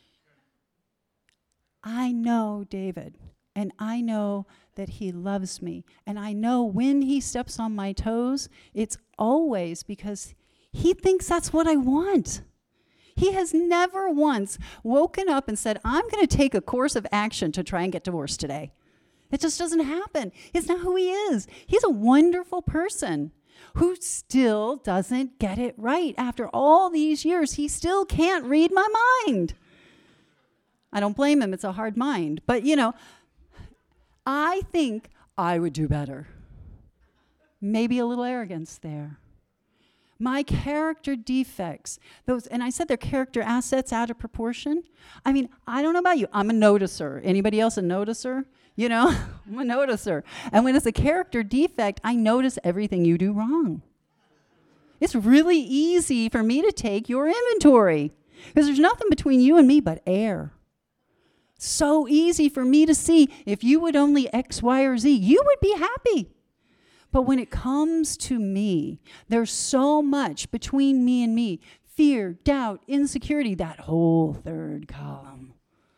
I know David, and I know that he loves me. And I know when he steps on my toes, it's always because he thinks that's what I want. He has never once woken up and said, I'm going to take a course of action to try and get divorced today. It just doesn't happen. It's not who he is. He's a wonderful person who still doesn't get it right. After all these years, he still can't read my mind. I don't blame him. It's a hard mind. But, you know, I think I would do better. Maybe a little arrogance there. My character defects, those, and I said they're character assets out of proportion. I mean, I don't know about you. I'm a noticer. Anybody else a noticer? You know, I'm a noticer. And when it's a character defect, I notice everything you do wrong. It's really easy for me to take your inventory because there's nothing between you and me but air. So easy for me to see if you would only X, Y, or Z, you would be happy. But when it comes to me, there's so much between me and me. Fear, doubt, insecurity, that whole third column.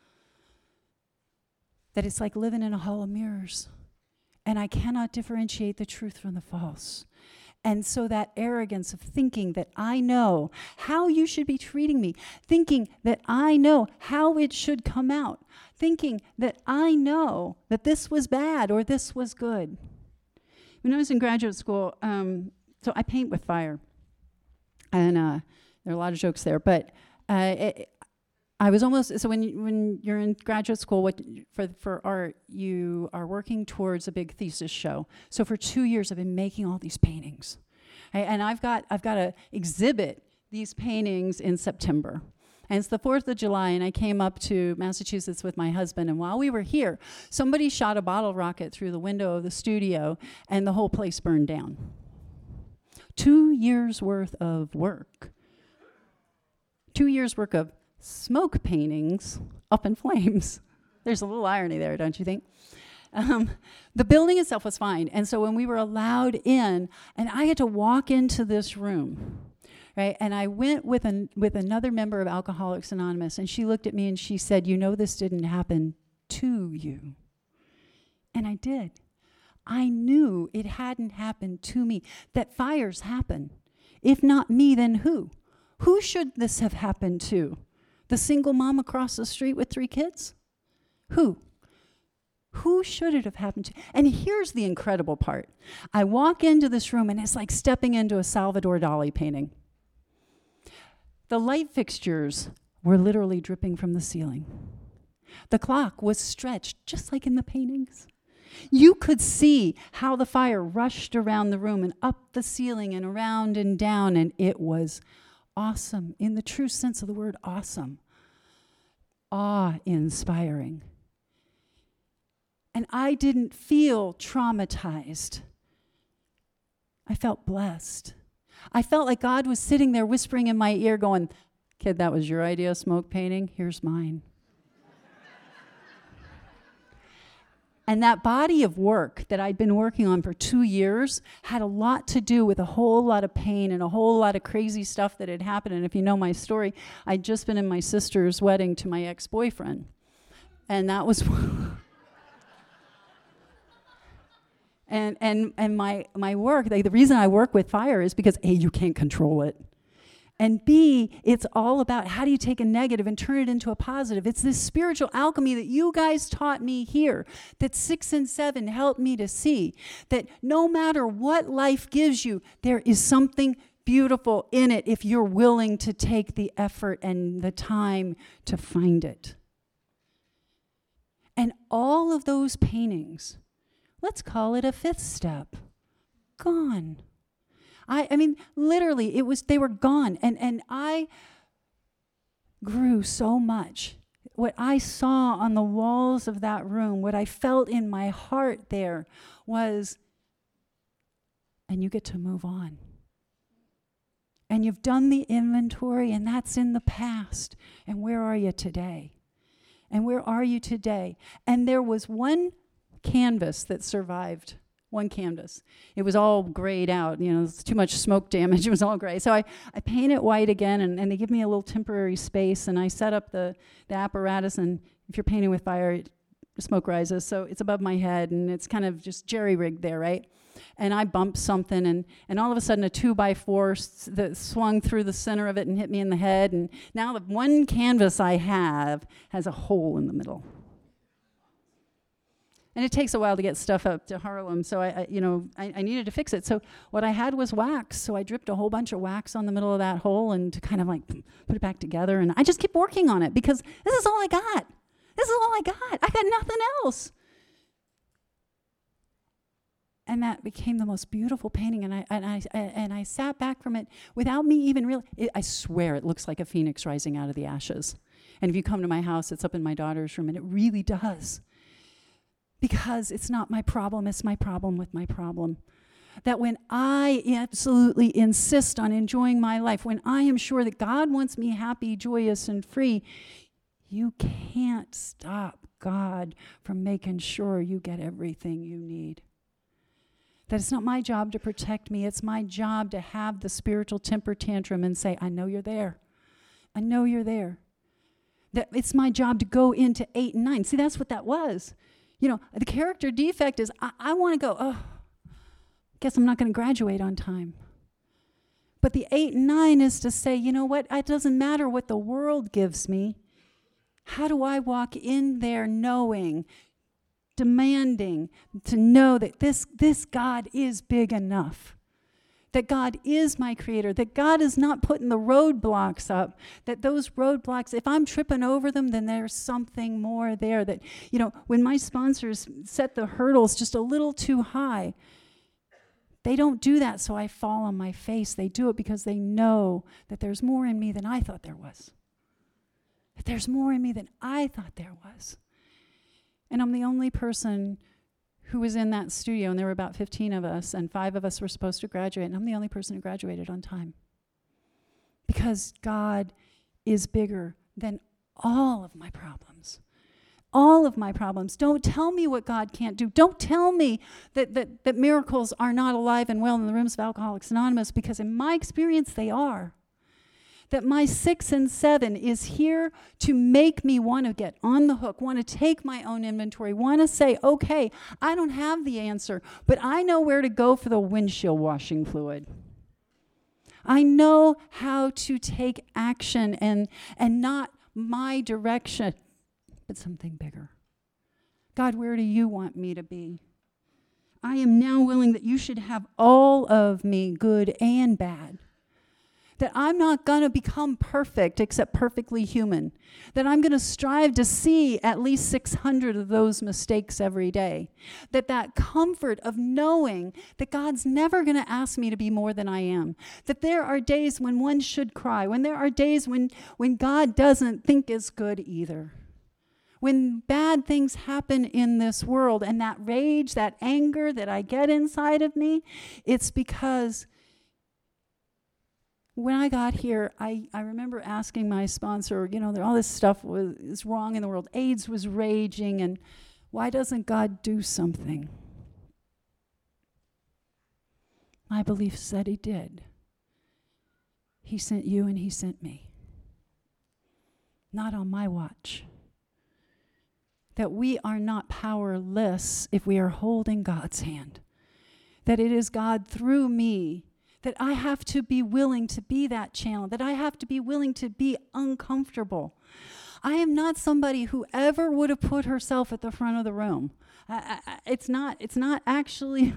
That it's like living in a hall of mirrors. And I cannot differentiate the truth from the false. And so that arrogance of thinking that I know how you should be treating me, thinking that I know how it should come out, thinking that I know that this was bad or this was good. When I was in graduate school, um, so I paint with fire. And uh, there are a lot of jokes there, but uh, it, I was almost, so when, you, when you're in graduate school, what for, for art, you are working towards a big thesis show. So for two years, I've been making all these paintings. Right? And I've got, I've got to exhibit these paintings in September. And it's the fourth of July, and I came up to Massachusetts with my husband, and while we were here, somebody shot a bottle rocket through the window of the studio, and the whole place burned down. Two years' worth of work. Two years' worth of smoke paintings up in flames. There's a little irony there, don't you think? Um, the building itself was fine, and so when we were allowed in, and I had to walk into this room, right? And I went with an, with another member of Alcoholics Anonymous, and she looked at me and she said, you know this didn't happen to you. And I did. I knew it hadn't happened to me, that fires happen. If not me, then who? Who should this have happened to? The single mom across the street with three kids? Who? Who should it have happened to? And here's the incredible part. I walk into this room, and it's like stepping into a Salvador Dali painting. The light fixtures were literally dripping from the ceiling. The clock was stretched, just like in the paintings. You could see how the fire rushed around the room and up the ceiling and around and down, and it was awesome, in the true sense of the word awesome. Awe-inspiring. And I didn't feel traumatized. I felt blessed. I felt like God was sitting there whispering in my ear going, kid, that was your idea, smoke painting? Here's mine. And that body of work that I'd been working on for two years had a lot to do with a whole lot of pain and a whole lot of crazy stuff that had happened. And if you know my story, I'd just been in my sister's wedding to my ex-boyfriend. And that was... And and and my my work, like the reason I work with fire is because A, you can't control it. And B, it's all about how do you take a negative and turn it into a positive. It's this spiritual alchemy that you guys taught me here, that six and seven helped me to see, that no matter what life gives you, there is something beautiful in it if you're willing to take the effort and the time to find it. And all of those paintings, let's call it a fifth step, gone. I, I mean, literally, it was, they were gone. And, and I grew so much. What I saw on the walls of that room, what I felt in my heart there was, and you get to move on. And you've done the inventory, and that's in the past. And where are you today? And where are you today? And there was one canvas that survived, one canvas. It was all grayed out, you know, it's too much smoke damage, it was all gray. So I, I paint it white again, and, and they give me a little temporary space, and I set up the, the apparatus, and if you're painting with fire, it, smoke rises, so it's above my head, and it's kind of just jerry-rigged there, right? and I bumped something, and, and all of a sudden a two by four s- that swung through the center of it and hit me in the head, and now the one canvas I have has a hole in the middle. And it takes a while to get stuff up to Harlem, so I, I you know, I, I needed to fix it. So what I had was wax, so I dripped a whole bunch of wax on the middle of that hole and to kind of like put it back together, and I just keep working on it because this is all I got. This is all I got. I got nothing else. And that became the most beautiful painting, and I and I and I sat back from it without me even really. I swear it looks like a phoenix rising out of the ashes. And if you come to my house, it's up in my daughter's room, and it really does. Because it's not my problem, it's my problem with my problem. That when I absolutely insist on enjoying my life, when I am sure that God wants me happy, joyous, and free, you can't stop God from making sure you get everything you need. That it's not my job to protect me, it's my job to have the spiritual temper tantrum and say, I know you're there. I know you're there. That it's my job to go into eight and nine. See, that's what that was. You know, the character defect is, I, I want to go, oh, guess I'm not going to graduate on time. But the eight and nine is to say, you know what, it doesn't matter what the world gives me. How do I walk in there knowing, demanding to know that this, this God is big enough? That God is my creator, that God is not putting the roadblocks up, that those roadblocks, if I'm tripping over them, then there's something more there. That, you know, when my sponsors set the hurdles just a little too high, they don't do that so I fall on my face. They do it because they know that there's more in me than I thought there was. That there's more in me than I thought there was. And I'm the only person who was in that studio, and there were about fifteen of us, and five of us were supposed to graduate, and I'm the only person who graduated on time. Because God is bigger than all of my problems. All of my problems. Don't tell me what God can't do. Don't tell me that, that, that miracles are not alive and well in the rooms of Alcoholics Anonymous, because in my experience, they are. That my six and seven is here to make me want to get on the hook, want to take my own inventory, want to say, okay, I don't have the answer, but I know where to go for the windshield washing fluid. I know how to take action and, and not my direction, but something bigger. God, where do you want me to be? I am now willing that you should have all of me, good and bad. That I'm not going to become perfect except perfectly human. That I'm going to strive to see at least six hundred of those mistakes every day. That that comfort of knowing that God's never going to ask me to be more than I am. That there are days when one should cry. When there are days when, when God doesn't think is good either. When bad things happen in this world and that rage, that anger that I get inside of me, it's because when I got here, I, I remember asking my sponsor, you know, all this stuff was is wrong in the world. AIDS was raging, and why doesn't God do something? My belief said he did. He sent you and he sent me. Not on my watch. That we are not powerless if we are holding God's hand. That it is God through me. That I have to be willing to be that channel, that I have to be willing to be uncomfortable. I am not somebody who ever would have put herself at the front of the room. I, I, it's not, it's not actually,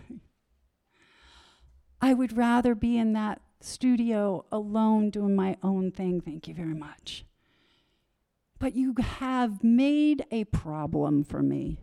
I would rather be in that studio alone doing my own thing. Thank you very much. But you have made a problem for me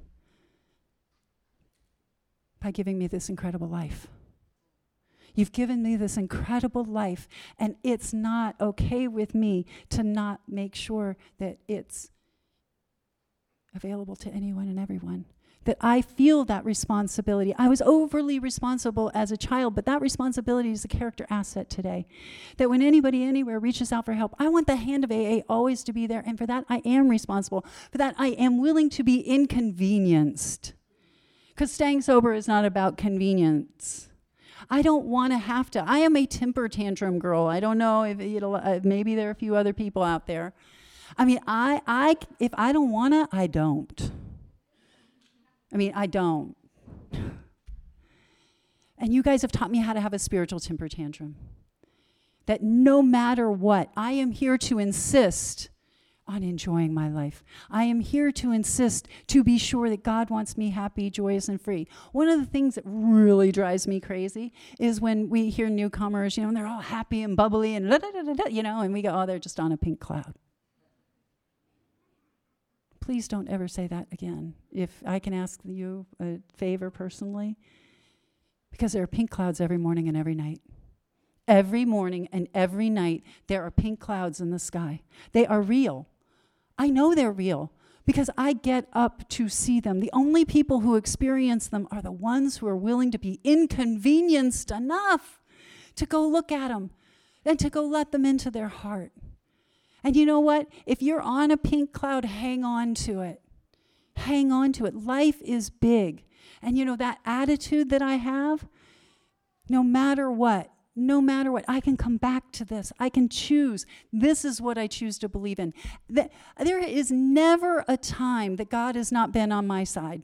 by giving me this incredible life. You've given me this incredible life, and it's not okay with me to not make sure that it's available to anyone and everyone. That I feel that responsibility. I was overly responsible as a child, but that responsibility is a character asset today. That when anybody anywhere reaches out for help, I want the hand of A A always to be there, and for that I am responsible. For that I am willing to be inconvenienced. Because staying sober is not about convenience. I don't want to have to. I am a temper tantrum girl. I don't know if it'll, uh, maybe there are a few other people out there. I mean, I, I, if I don't want to, I don't. I mean, I don't. And you guys have taught me how to have a spiritual temper tantrum. That no matter what, I am here to insist on enjoying my life. I am here to insist to be sure that God wants me happy, joyous, and free. One of the things that really drives me crazy is when we hear newcomers, you know, and they're all happy and bubbly and da, da, da, da, da, you know, and we go, oh, they're just on a pink cloud. Please don't ever say that again. If I can ask you a favor personally, because there are pink clouds every morning and every night. Every morning and every night, there are pink clouds in the sky. They are real. I know they're real because I get up to see them. The only people who experience them are the ones who are willing to be inconvenienced enough to go look at them and to go let them into their heart. And you know what? If you're on a pink cloud, hang on to it. Hang on to it. Life is big. And you know, that attitude that I have, no matter what, no matter what, I can come back to this. I can choose. This is what I choose to believe in. That there is never a time that God has not been on my side.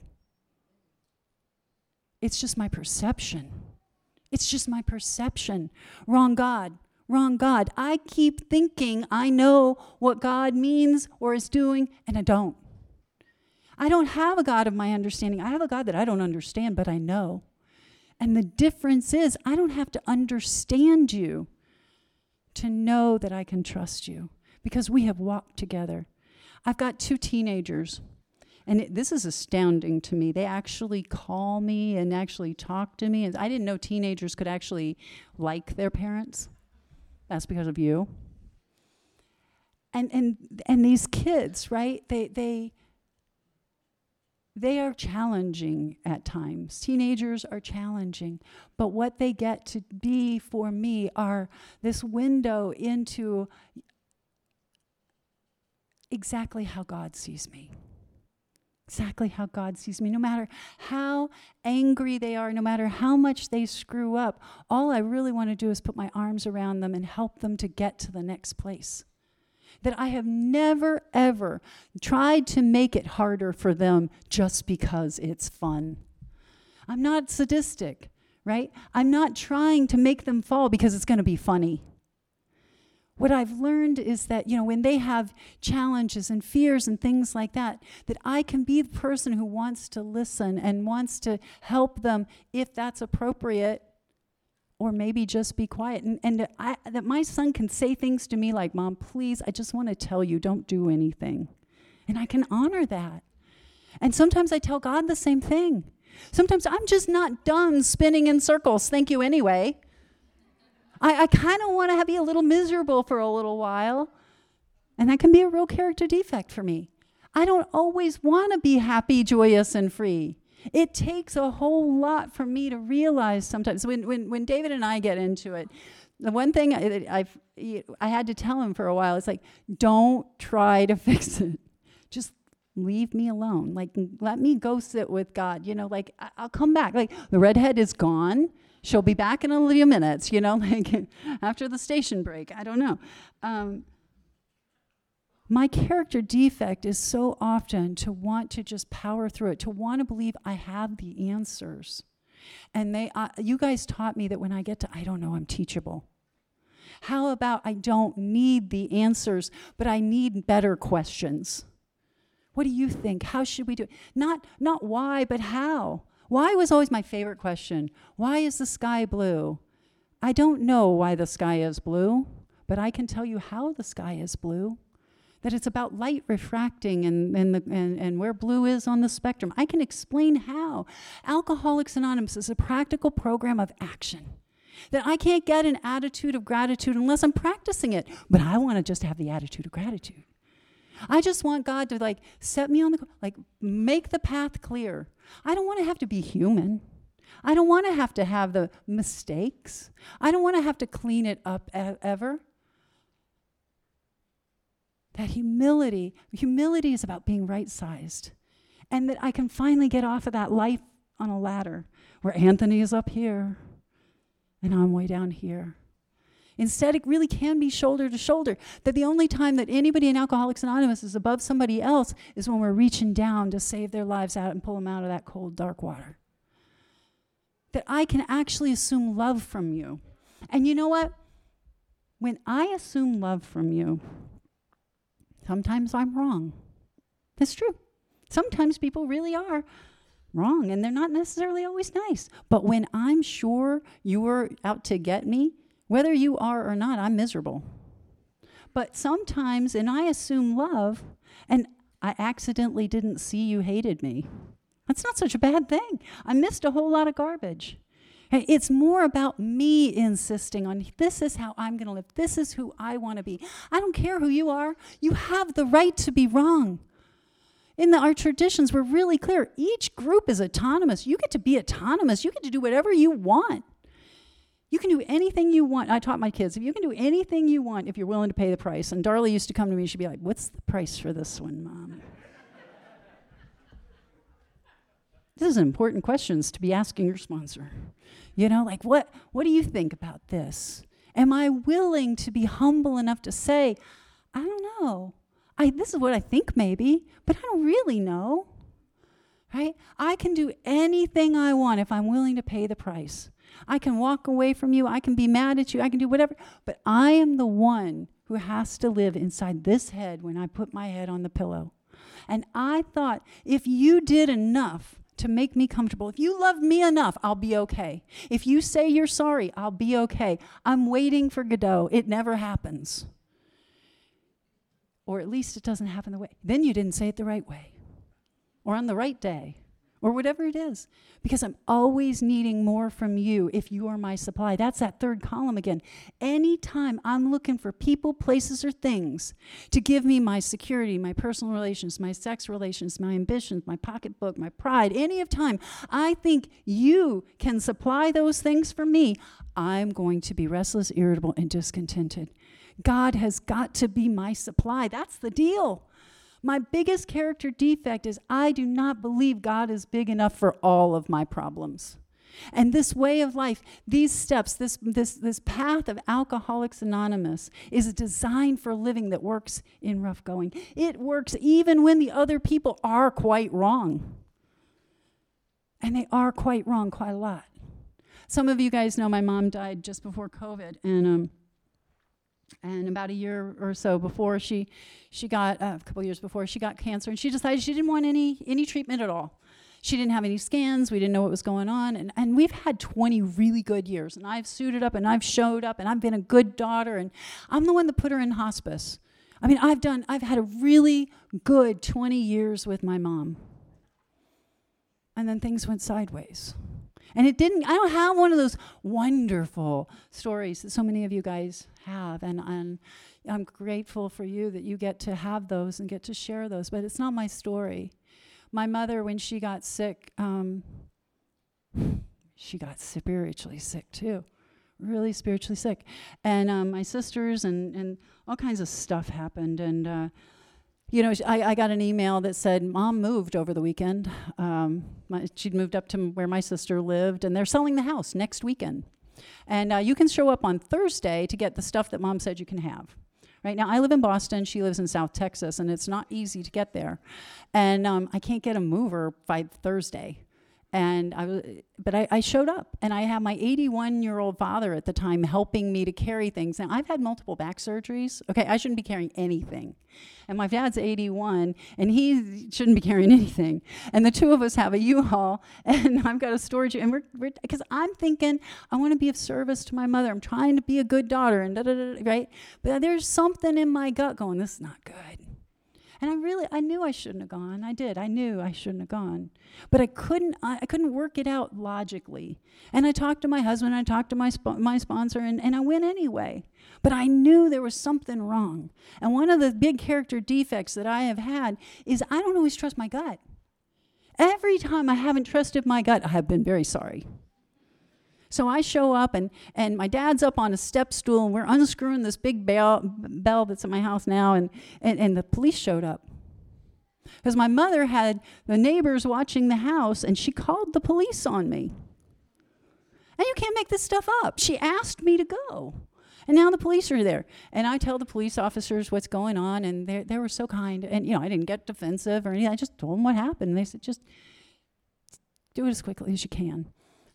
It's just my perception. It's just my perception. Wrong God. Wrong God. I keep thinking I know what God means or is doing, and I don't. I don't have a God of my understanding. I have a God that I don't understand, but I know. And the difference is I don't have to understand you to know that I can trust you because we have walked together. I've got two teenagers, and it, this is astounding to me. They actually call me and actually talk to me. And I didn't know teenagers could actually like their parents. That's because of you. And and and these kids, right? They they They are challenging at times. Teenagers are challenging. But what they get to be for me are this window into exactly how God sees me. Exactly how God sees me. No matter how angry they are, no matter how much they screw up, all I really want to do is put my arms around them and help them to get to the next place. That I have never, ever tried to make it harder for them just because it's fun. I'm not sadistic, right? I'm not trying to make them fall because it's going to be funny. What I've learned is that, you know, when they have challenges and fears and things like that, that I can be the person who wants to listen and wants to help them if that's appropriate. Or maybe just be quiet. And, and I, that my son can say things to me like, Mom, please, I just want to tell you, don't do anything. And I can honor that. And sometimes I tell God the same thing. Sometimes I'm just not done spinning in circles. Thank you anyway. I, I kind of want to be a little miserable for a little while. And that can be a real character defect for me. I don't always want to be happy, joyous, and free. It takes a whole lot for me to realize sometimes. When when when David and I get into it, the one thing I, I've I had to tell him for a while is like, don't try to fix it. Just leave me alone. Like, let me go sit with God. You know, like I, I'll come back. Like the redhead is gone. She'll be back in a few minutes. You know, like after the station break. I don't know. Um, My character defect is so often to want to just power through it, to want to believe I have the answers. And they, uh, you guys taught me that when I get to, I don't know, I'm teachable. How about I don't need the answers, but I need better questions? What do you think? How should we do it? Not, not why, but how. Why was always my favorite question. Why is the sky blue? I don't know why the sky is blue, but I can tell you how the sky is blue. That it's about light refracting and, and, the, and, and where blue is on the spectrum. I can explain how. Alcoholics Anonymous is a practical program of action. That I can't get an attitude of gratitude unless I'm practicing it. But I want to just have the attitude of gratitude. I just want God to like set me on the, like make the path clear. I don't want to have to be human. I don't want to have to have the mistakes. I don't want to have to clean it up e- ever. That humility, humility is about being right-sized. And that I can finally get off of that life on a ladder where Anthony is up here and I'm way down here. Instead, it really can be shoulder to shoulder. That the only time that anybody in Alcoholics Anonymous is above somebody else is when we're reaching down to save their lives out and pull them out of that cold, dark water. that I can actually assume love from you. And you know what? When I assume love from you, sometimes I'm wrong. That's true. Sometimes people really are wrong, and they're not necessarily always nice. But when I'm sure you're out to get me, whether you are or not, I'm miserable. But sometimes, and I assume love, and I accidentally didn't see you hated me. That's not such a bad thing. I missed a whole lot of garbage. Hey, it's more about me insisting on, this is how I'm going to live. This is who I want to be. I don't care who you are. You have the right to be wrong. In the, our traditions, we're really clear. Each group is autonomous. You get to be autonomous. You get to do whatever you want. You can do anything you want. I taught my kids, if you can do anything you want if you're willing to pay the price. And Darla used to come to me, she'd be like, what's the price for this one, Mom? This is important questions to be asking your sponsor. You know, like, what, what do you think about this? Am I willing to be humble enough to say, I don't know. I, this is what I think maybe, but I don't really know. Right? I can do anything I want if I'm willing to pay the price. I can walk away from you. I can be mad at you. I can do whatever. But I am the one who has to live inside this head when I put my head on the pillow. And I thought, if you did enough to make me comfortable, if you love me enough, I'll be okay. If you say you're sorry, I'll be okay. I'm waiting for Godot. It never happens. Or at least it doesn't happen the way. Then you didn't say it the right way. Or on the right day. Or whatever it is. Because I'm always needing more from you if you are my supply. That's that third column again. Anytime I'm looking for people, places, or things to give me my security, my personal relations, my sex relations, my ambitions, my pocketbook, my pride, any of time, I think you can supply those things for me, I'm going to be restless, irritable, and discontented. God has got to be my supply. That's the deal. My biggest character defect is I do not believe God is big enough for all of my problems. And this way of life, these steps, this, this, this path of Alcoholics Anonymous is designed for living that works in rough going. It works even when the other people are quite wrong. And they are quite wrong quite a lot. Some of you guys know my mom died just before COVID, and um, And about a year or so before she, she got, uh, a couple years before, she got cancer, and she decided she didn't want any any treatment at all. She didn't have any scans. We didn't know what was going on. And, and we've had twenty really good years, and I've suited up, and I've showed up, and I've been a good daughter, and I'm the one that put her in hospice. I mean, I've done, I've had a really good twenty years with my mom. And then things went sideways. And it didn't, I don't have one of those wonderful stories that so many of you guys have. And, and I'm grateful for you that you get to have those and get to share those. But it's not my story. My mother, when she got sick, um, she got spiritually sick too. Really spiritually sick. And um, my sisters and, and all kinds of stuff happened. And, uh, you know, I, I got an email that said, Mom moved over the weekend. Um, my, she'd moved up to where my sister lived, and they're selling the house next weekend. And uh, you can show up on Thursday to get the stuff that Mom said you can have. Right now, I live in Boston. She lives in South Texas, and it's not easy to get there. And um, I can't get a mover by Thursday. And I was, but I, I showed up, and I had my eighty-one-year-old father at the time helping me to carry things. Now, I've had multiple back surgeries. Okay, I shouldn't be carrying anything. And my dad's eighty-one, and he shouldn't be carrying anything. And the two of us have a U-Haul, and I've got a storage, and we're, we're because I'm thinking, I want to be of service to my mother. I'm trying to be a good daughter, and da-da-da, right? But there's something in my gut going, this is not good. And I really, I knew I shouldn't have gone. I did. I knew I shouldn't have gone. But I couldn't, I, I couldn't work it out logically. And I talked to my husband, I talked to my sp- my sponsor, and, and I went anyway. But I knew there was something wrong. And one of the big character defects that I have had is I don't always trust my gut. Every time I haven't trusted my gut, I have been very sorry. So I show up, and, and my dad's up on a step stool, and we're unscrewing this big bell, bell that's at my house now, and, and, and the police showed up. Because my mother had the neighbors watching the house, and she called the police on me. And you can't make this stuff up. She asked me to go. And now the police are there. And I tell the police officers what's going on, and they they were so kind. And, you know, I didn't get defensive or anything. I just told them what happened. And they said, just do it as quickly as you can.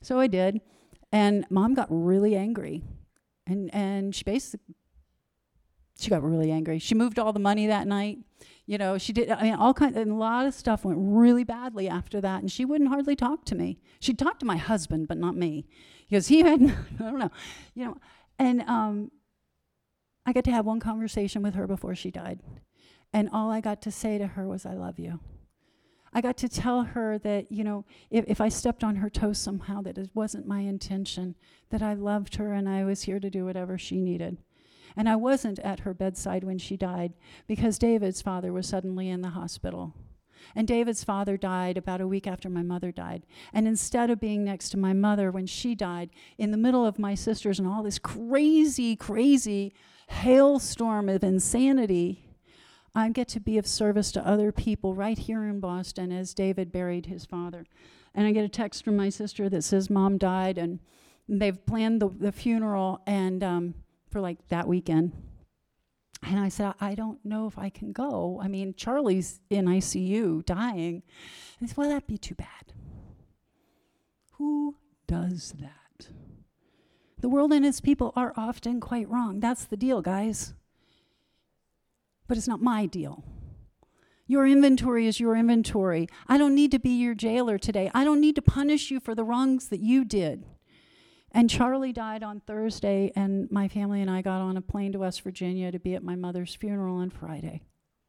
So I did. And Mom got really angry. And and she basically, she got really angry. She moved all the money that night. You know, she did, I mean, all kinds, and a lot of stuff went really badly after that. And she wouldn't hardly talk to me. She'd talk to my husband, but not me. Because he had, I don't know, you know. And um, I got to have one conversation with her before she died. And all I got to say to her was, I love you. I got to tell her that, you know, if, if I stepped on her toes somehow, that it wasn't my intention, that I loved her and I was here to do whatever she needed. And I wasn't at her bedside when she died because David's father was suddenly in the hospital. And David's father died about a week after my mother died. And instead of being next to my mother when she died, in the middle of my sisters and all this crazy, crazy hailstorm of insanity, I get to be of service to other people right here in Boston as David buried his father. And I get a text from my sister that says Mom died, and they've planned the, the funeral and um, for like that weekend. And I said, I don't know if I can go. I mean, Charlie's in I C U dying. And I said, well, that'd be too bad. Who does that? The world and its people are often quite wrong. That's the deal, guys. But it's not my deal. Your inventory is your inventory. I don't need to be your jailer today. I don't need to punish you for the wrongs that you did. And Charlie died on Thursday, and my family and I got on a plane to West Virginia to be at my mother's funeral on Friday.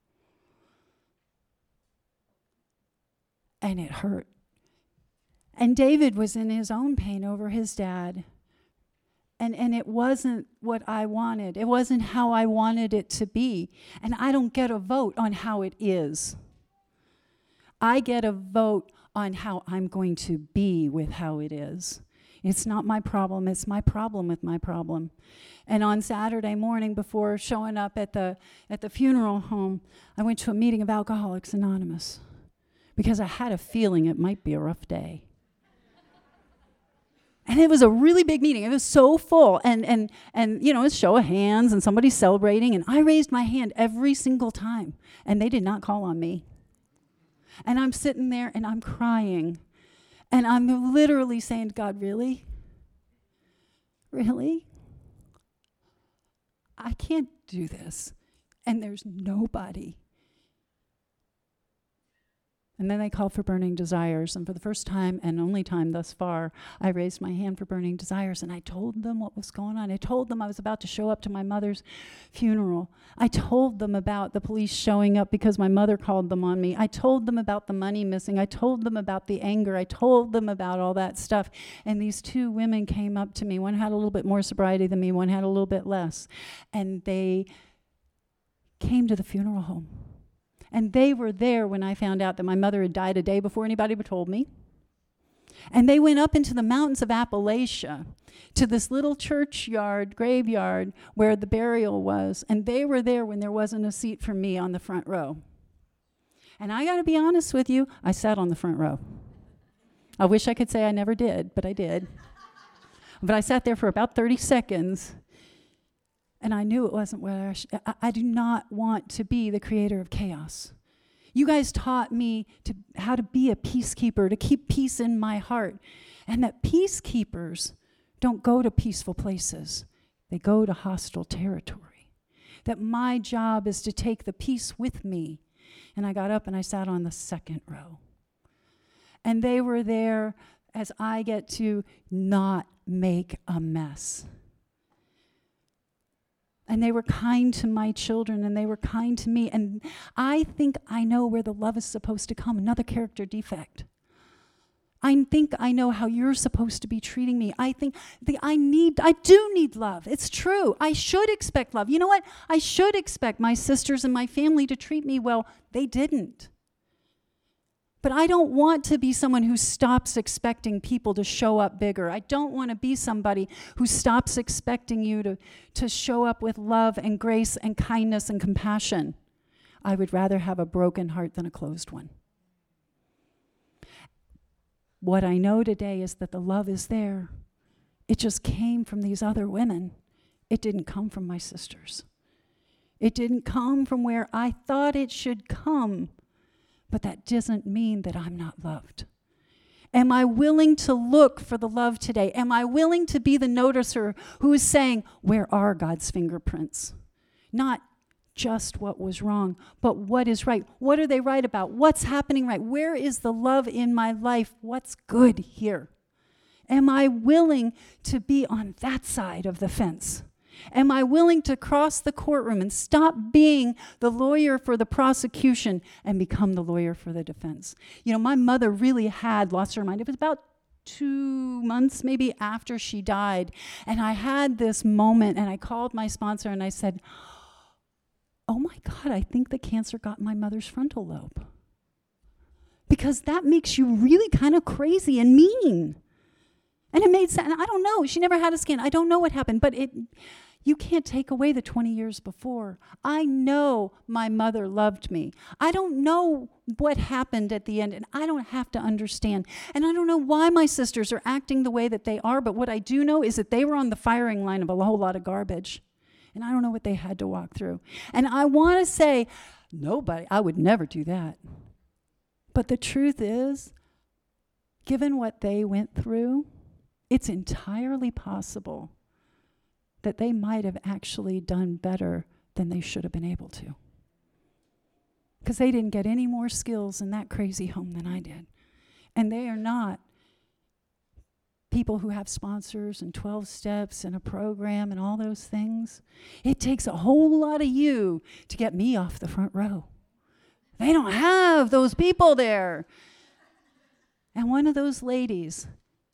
And it hurt. And David was in his own pain over his dad. And and it wasn't what I wanted. It wasn't how I wanted it to be. And I don't get a vote on how it is. I get a vote on how I'm going to be with how it is. It's not my problem. It's my problem with my problem. And on Saturday morning, before showing up at the at the funeral home, I went to a meeting of Alcoholics Anonymous because I had a feeling it might be a rough day. And it was a really big meeting. It was so full. And, and, and you know, it's show of hands and somebody celebrating. And I raised my hand every single time. And they did not call on me. And I'm sitting there and I'm crying. And I'm literally saying to God, really? Really? I can't do this. And there's nobody. And then they called for Burning Desires. And for the first time and only time thus far, I raised my hand for Burning Desires. And I told them what was going on. I told them I was about to show up to my mother's funeral. I told them about the police showing up because my mother called them on me. I told them about the money missing. I told them about the anger. I told them about all that stuff. And these two women came up to me. One had a little bit more sobriety than me. One had a little bit less. And they came to the funeral home. And they were there when I found out that my mother had died a day before anybody told me. And they went up into the mountains of Appalachia to this little churchyard, graveyard, where the burial was. And they were there when there wasn't a seat for me on the front row. And I got to be honest with you, I sat on the front row. I wish I could say I never did, but I did. But I sat there for about thirty seconds. And I knew it wasn't where I, sh- I, I do not want to be the creator of chaos. You guys taught me to how to be a peacekeeper, to keep peace in my heart. And that peacekeepers don't go to peaceful places. They go to hostile territory. That my job is to take the peace with me. And I got up and I sat on the second row. And they were there as I get to not make a mess. And they were kind to my children, and they were kind to me. And I think I know where the love is supposed to come, another character defect. I think I know how you're supposed to be treating me. I think the, I need, I do need love. It's true. I should expect love. You know what? I should expect my sisters and my family to treat me well. They didn't. But I don't want to be someone who stops expecting people to show up bigger. I don't want to be somebody who stops expecting you to, to show up with love and grace and kindness and compassion. I would rather have a broken heart than a closed one. What I know today is that the love is there. It just came from these other women. It didn't come from my sisters. It didn't come from where I thought it should come. But that doesn't mean that I'm not loved. Am I willing to look for the love today? Am I willing to be the noticer who is saying, where are God's fingerprints? Not just what was wrong, but what is right. What are they right about? What's happening right? Where is the love in my life? What's good here? Am I willing to be on that side of the fence? Am I willing to cross the courtroom and stop being the lawyer for the prosecution and become the lawyer for the defense? You know, my mother really had lost her mind. It was about two months maybe after she died. And I had this moment, and I called my sponsor and I said, oh my God, I think the cancer got my mother's frontal lobe. Because that makes you really kind of crazy and mean. And it made sense. I don't know. She never had a scan. I don't know what happened, but it, you can't take away the twenty years before. I know my mother loved me. I don't know what happened at the end, and I don't have to understand. And I don't know why my sisters are acting the way that they are, but what I do know is that they were on the firing line of a whole lot of garbage. And I don't know what they had to walk through. And I want to say, nobody, I would never do that. But the truth is, given what they went through, it's entirely possible that they might have actually done better than they should have been able to. Because they didn't get any more skills in that crazy home than I did. And they are not people who have sponsors and twelve steps and a program and all those things. It takes a whole lot of you to get me off the front row. They don't have those people there. And one of those ladies,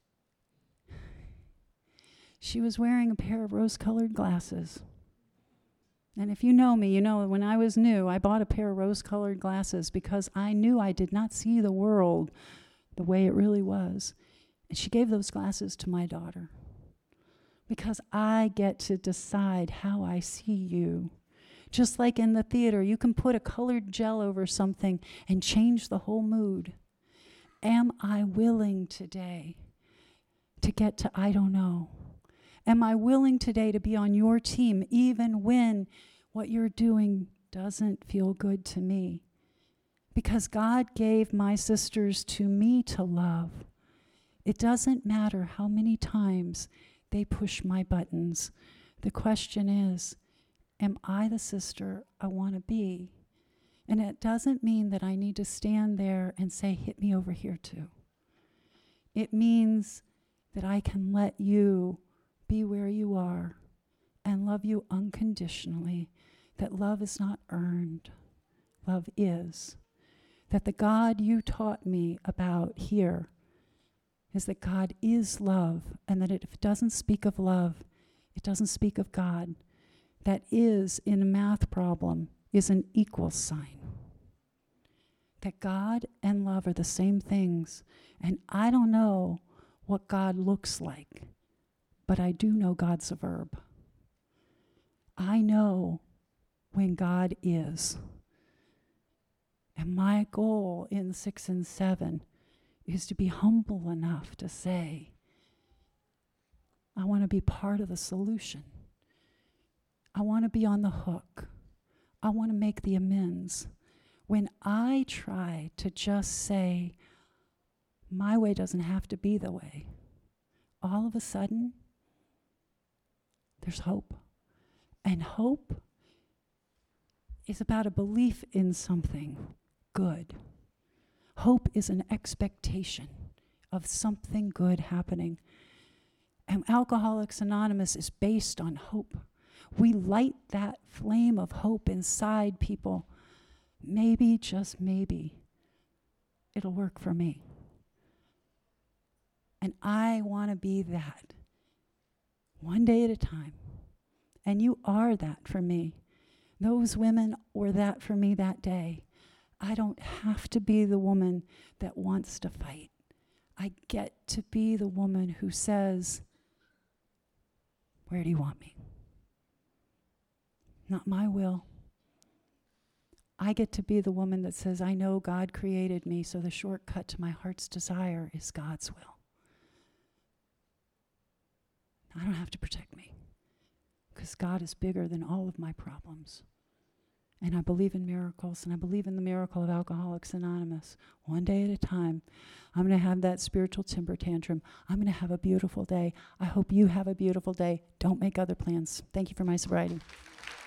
she was wearing a pair of rose-colored glasses. And if you know me, you know when I was new, I bought a pair of rose-colored glasses because I knew I did not see the world the way it really was. And she gave those glasses to my daughter because I get to decide how I see you. Just like in the theater, you can put a colored gel over something and change the whole mood. Am I willing today to get to I don't know? Am I willing today to be on your team even when what you're doing doesn't feel good to me? Because God gave my sisters to me to love. It doesn't matter how many times they push my buttons. The question is, am I the sister I want to be? And it doesn't mean that I need to stand there and say, hit me over here too. It means that I can let you be where you are and love you unconditionally, that love is not earned, love is. That the God you taught me about here is that God is love, and that if it doesn't speak of love, it doesn't speak of God. That is, in a math problem, is an equal sign. That God and love are the same things, and I don't know what God looks like, but I do know God's a verb. I know when God is. And my goal in six and seven is to be humble enough to say, I want to be part of the solution. I want to be on the hook. I want to make the amends. When I try to just say, my way doesn't have to be the way, all of a sudden, there's hope. And hope is about a belief in something good. Hope is an expectation of something good happening. And Alcoholics Anonymous is based on hope. We light that flame of hope inside people. Maybe, just maybe, it'll work for me. And I want to be that, one day at a time. And you are that for me. Those women were that for me that day. I don't have to be the woman that wants to fight. I get to be the woman who says, where do you want me? Not my will. I get to be the woman that says, I know God created me, so the shortcut to my heart's desire is God's will. I don't have to protect me, because God is bigger than all of my problems. And I believe in miracles, and I believe in the miracle of Alcoholics Anonymous. One day at a time, I'm going to have that spiritual temper tantrum. I'm going to have a beautiful day. I hope you have a beautiful day. Don't make other plans. Thank you for my sobriety.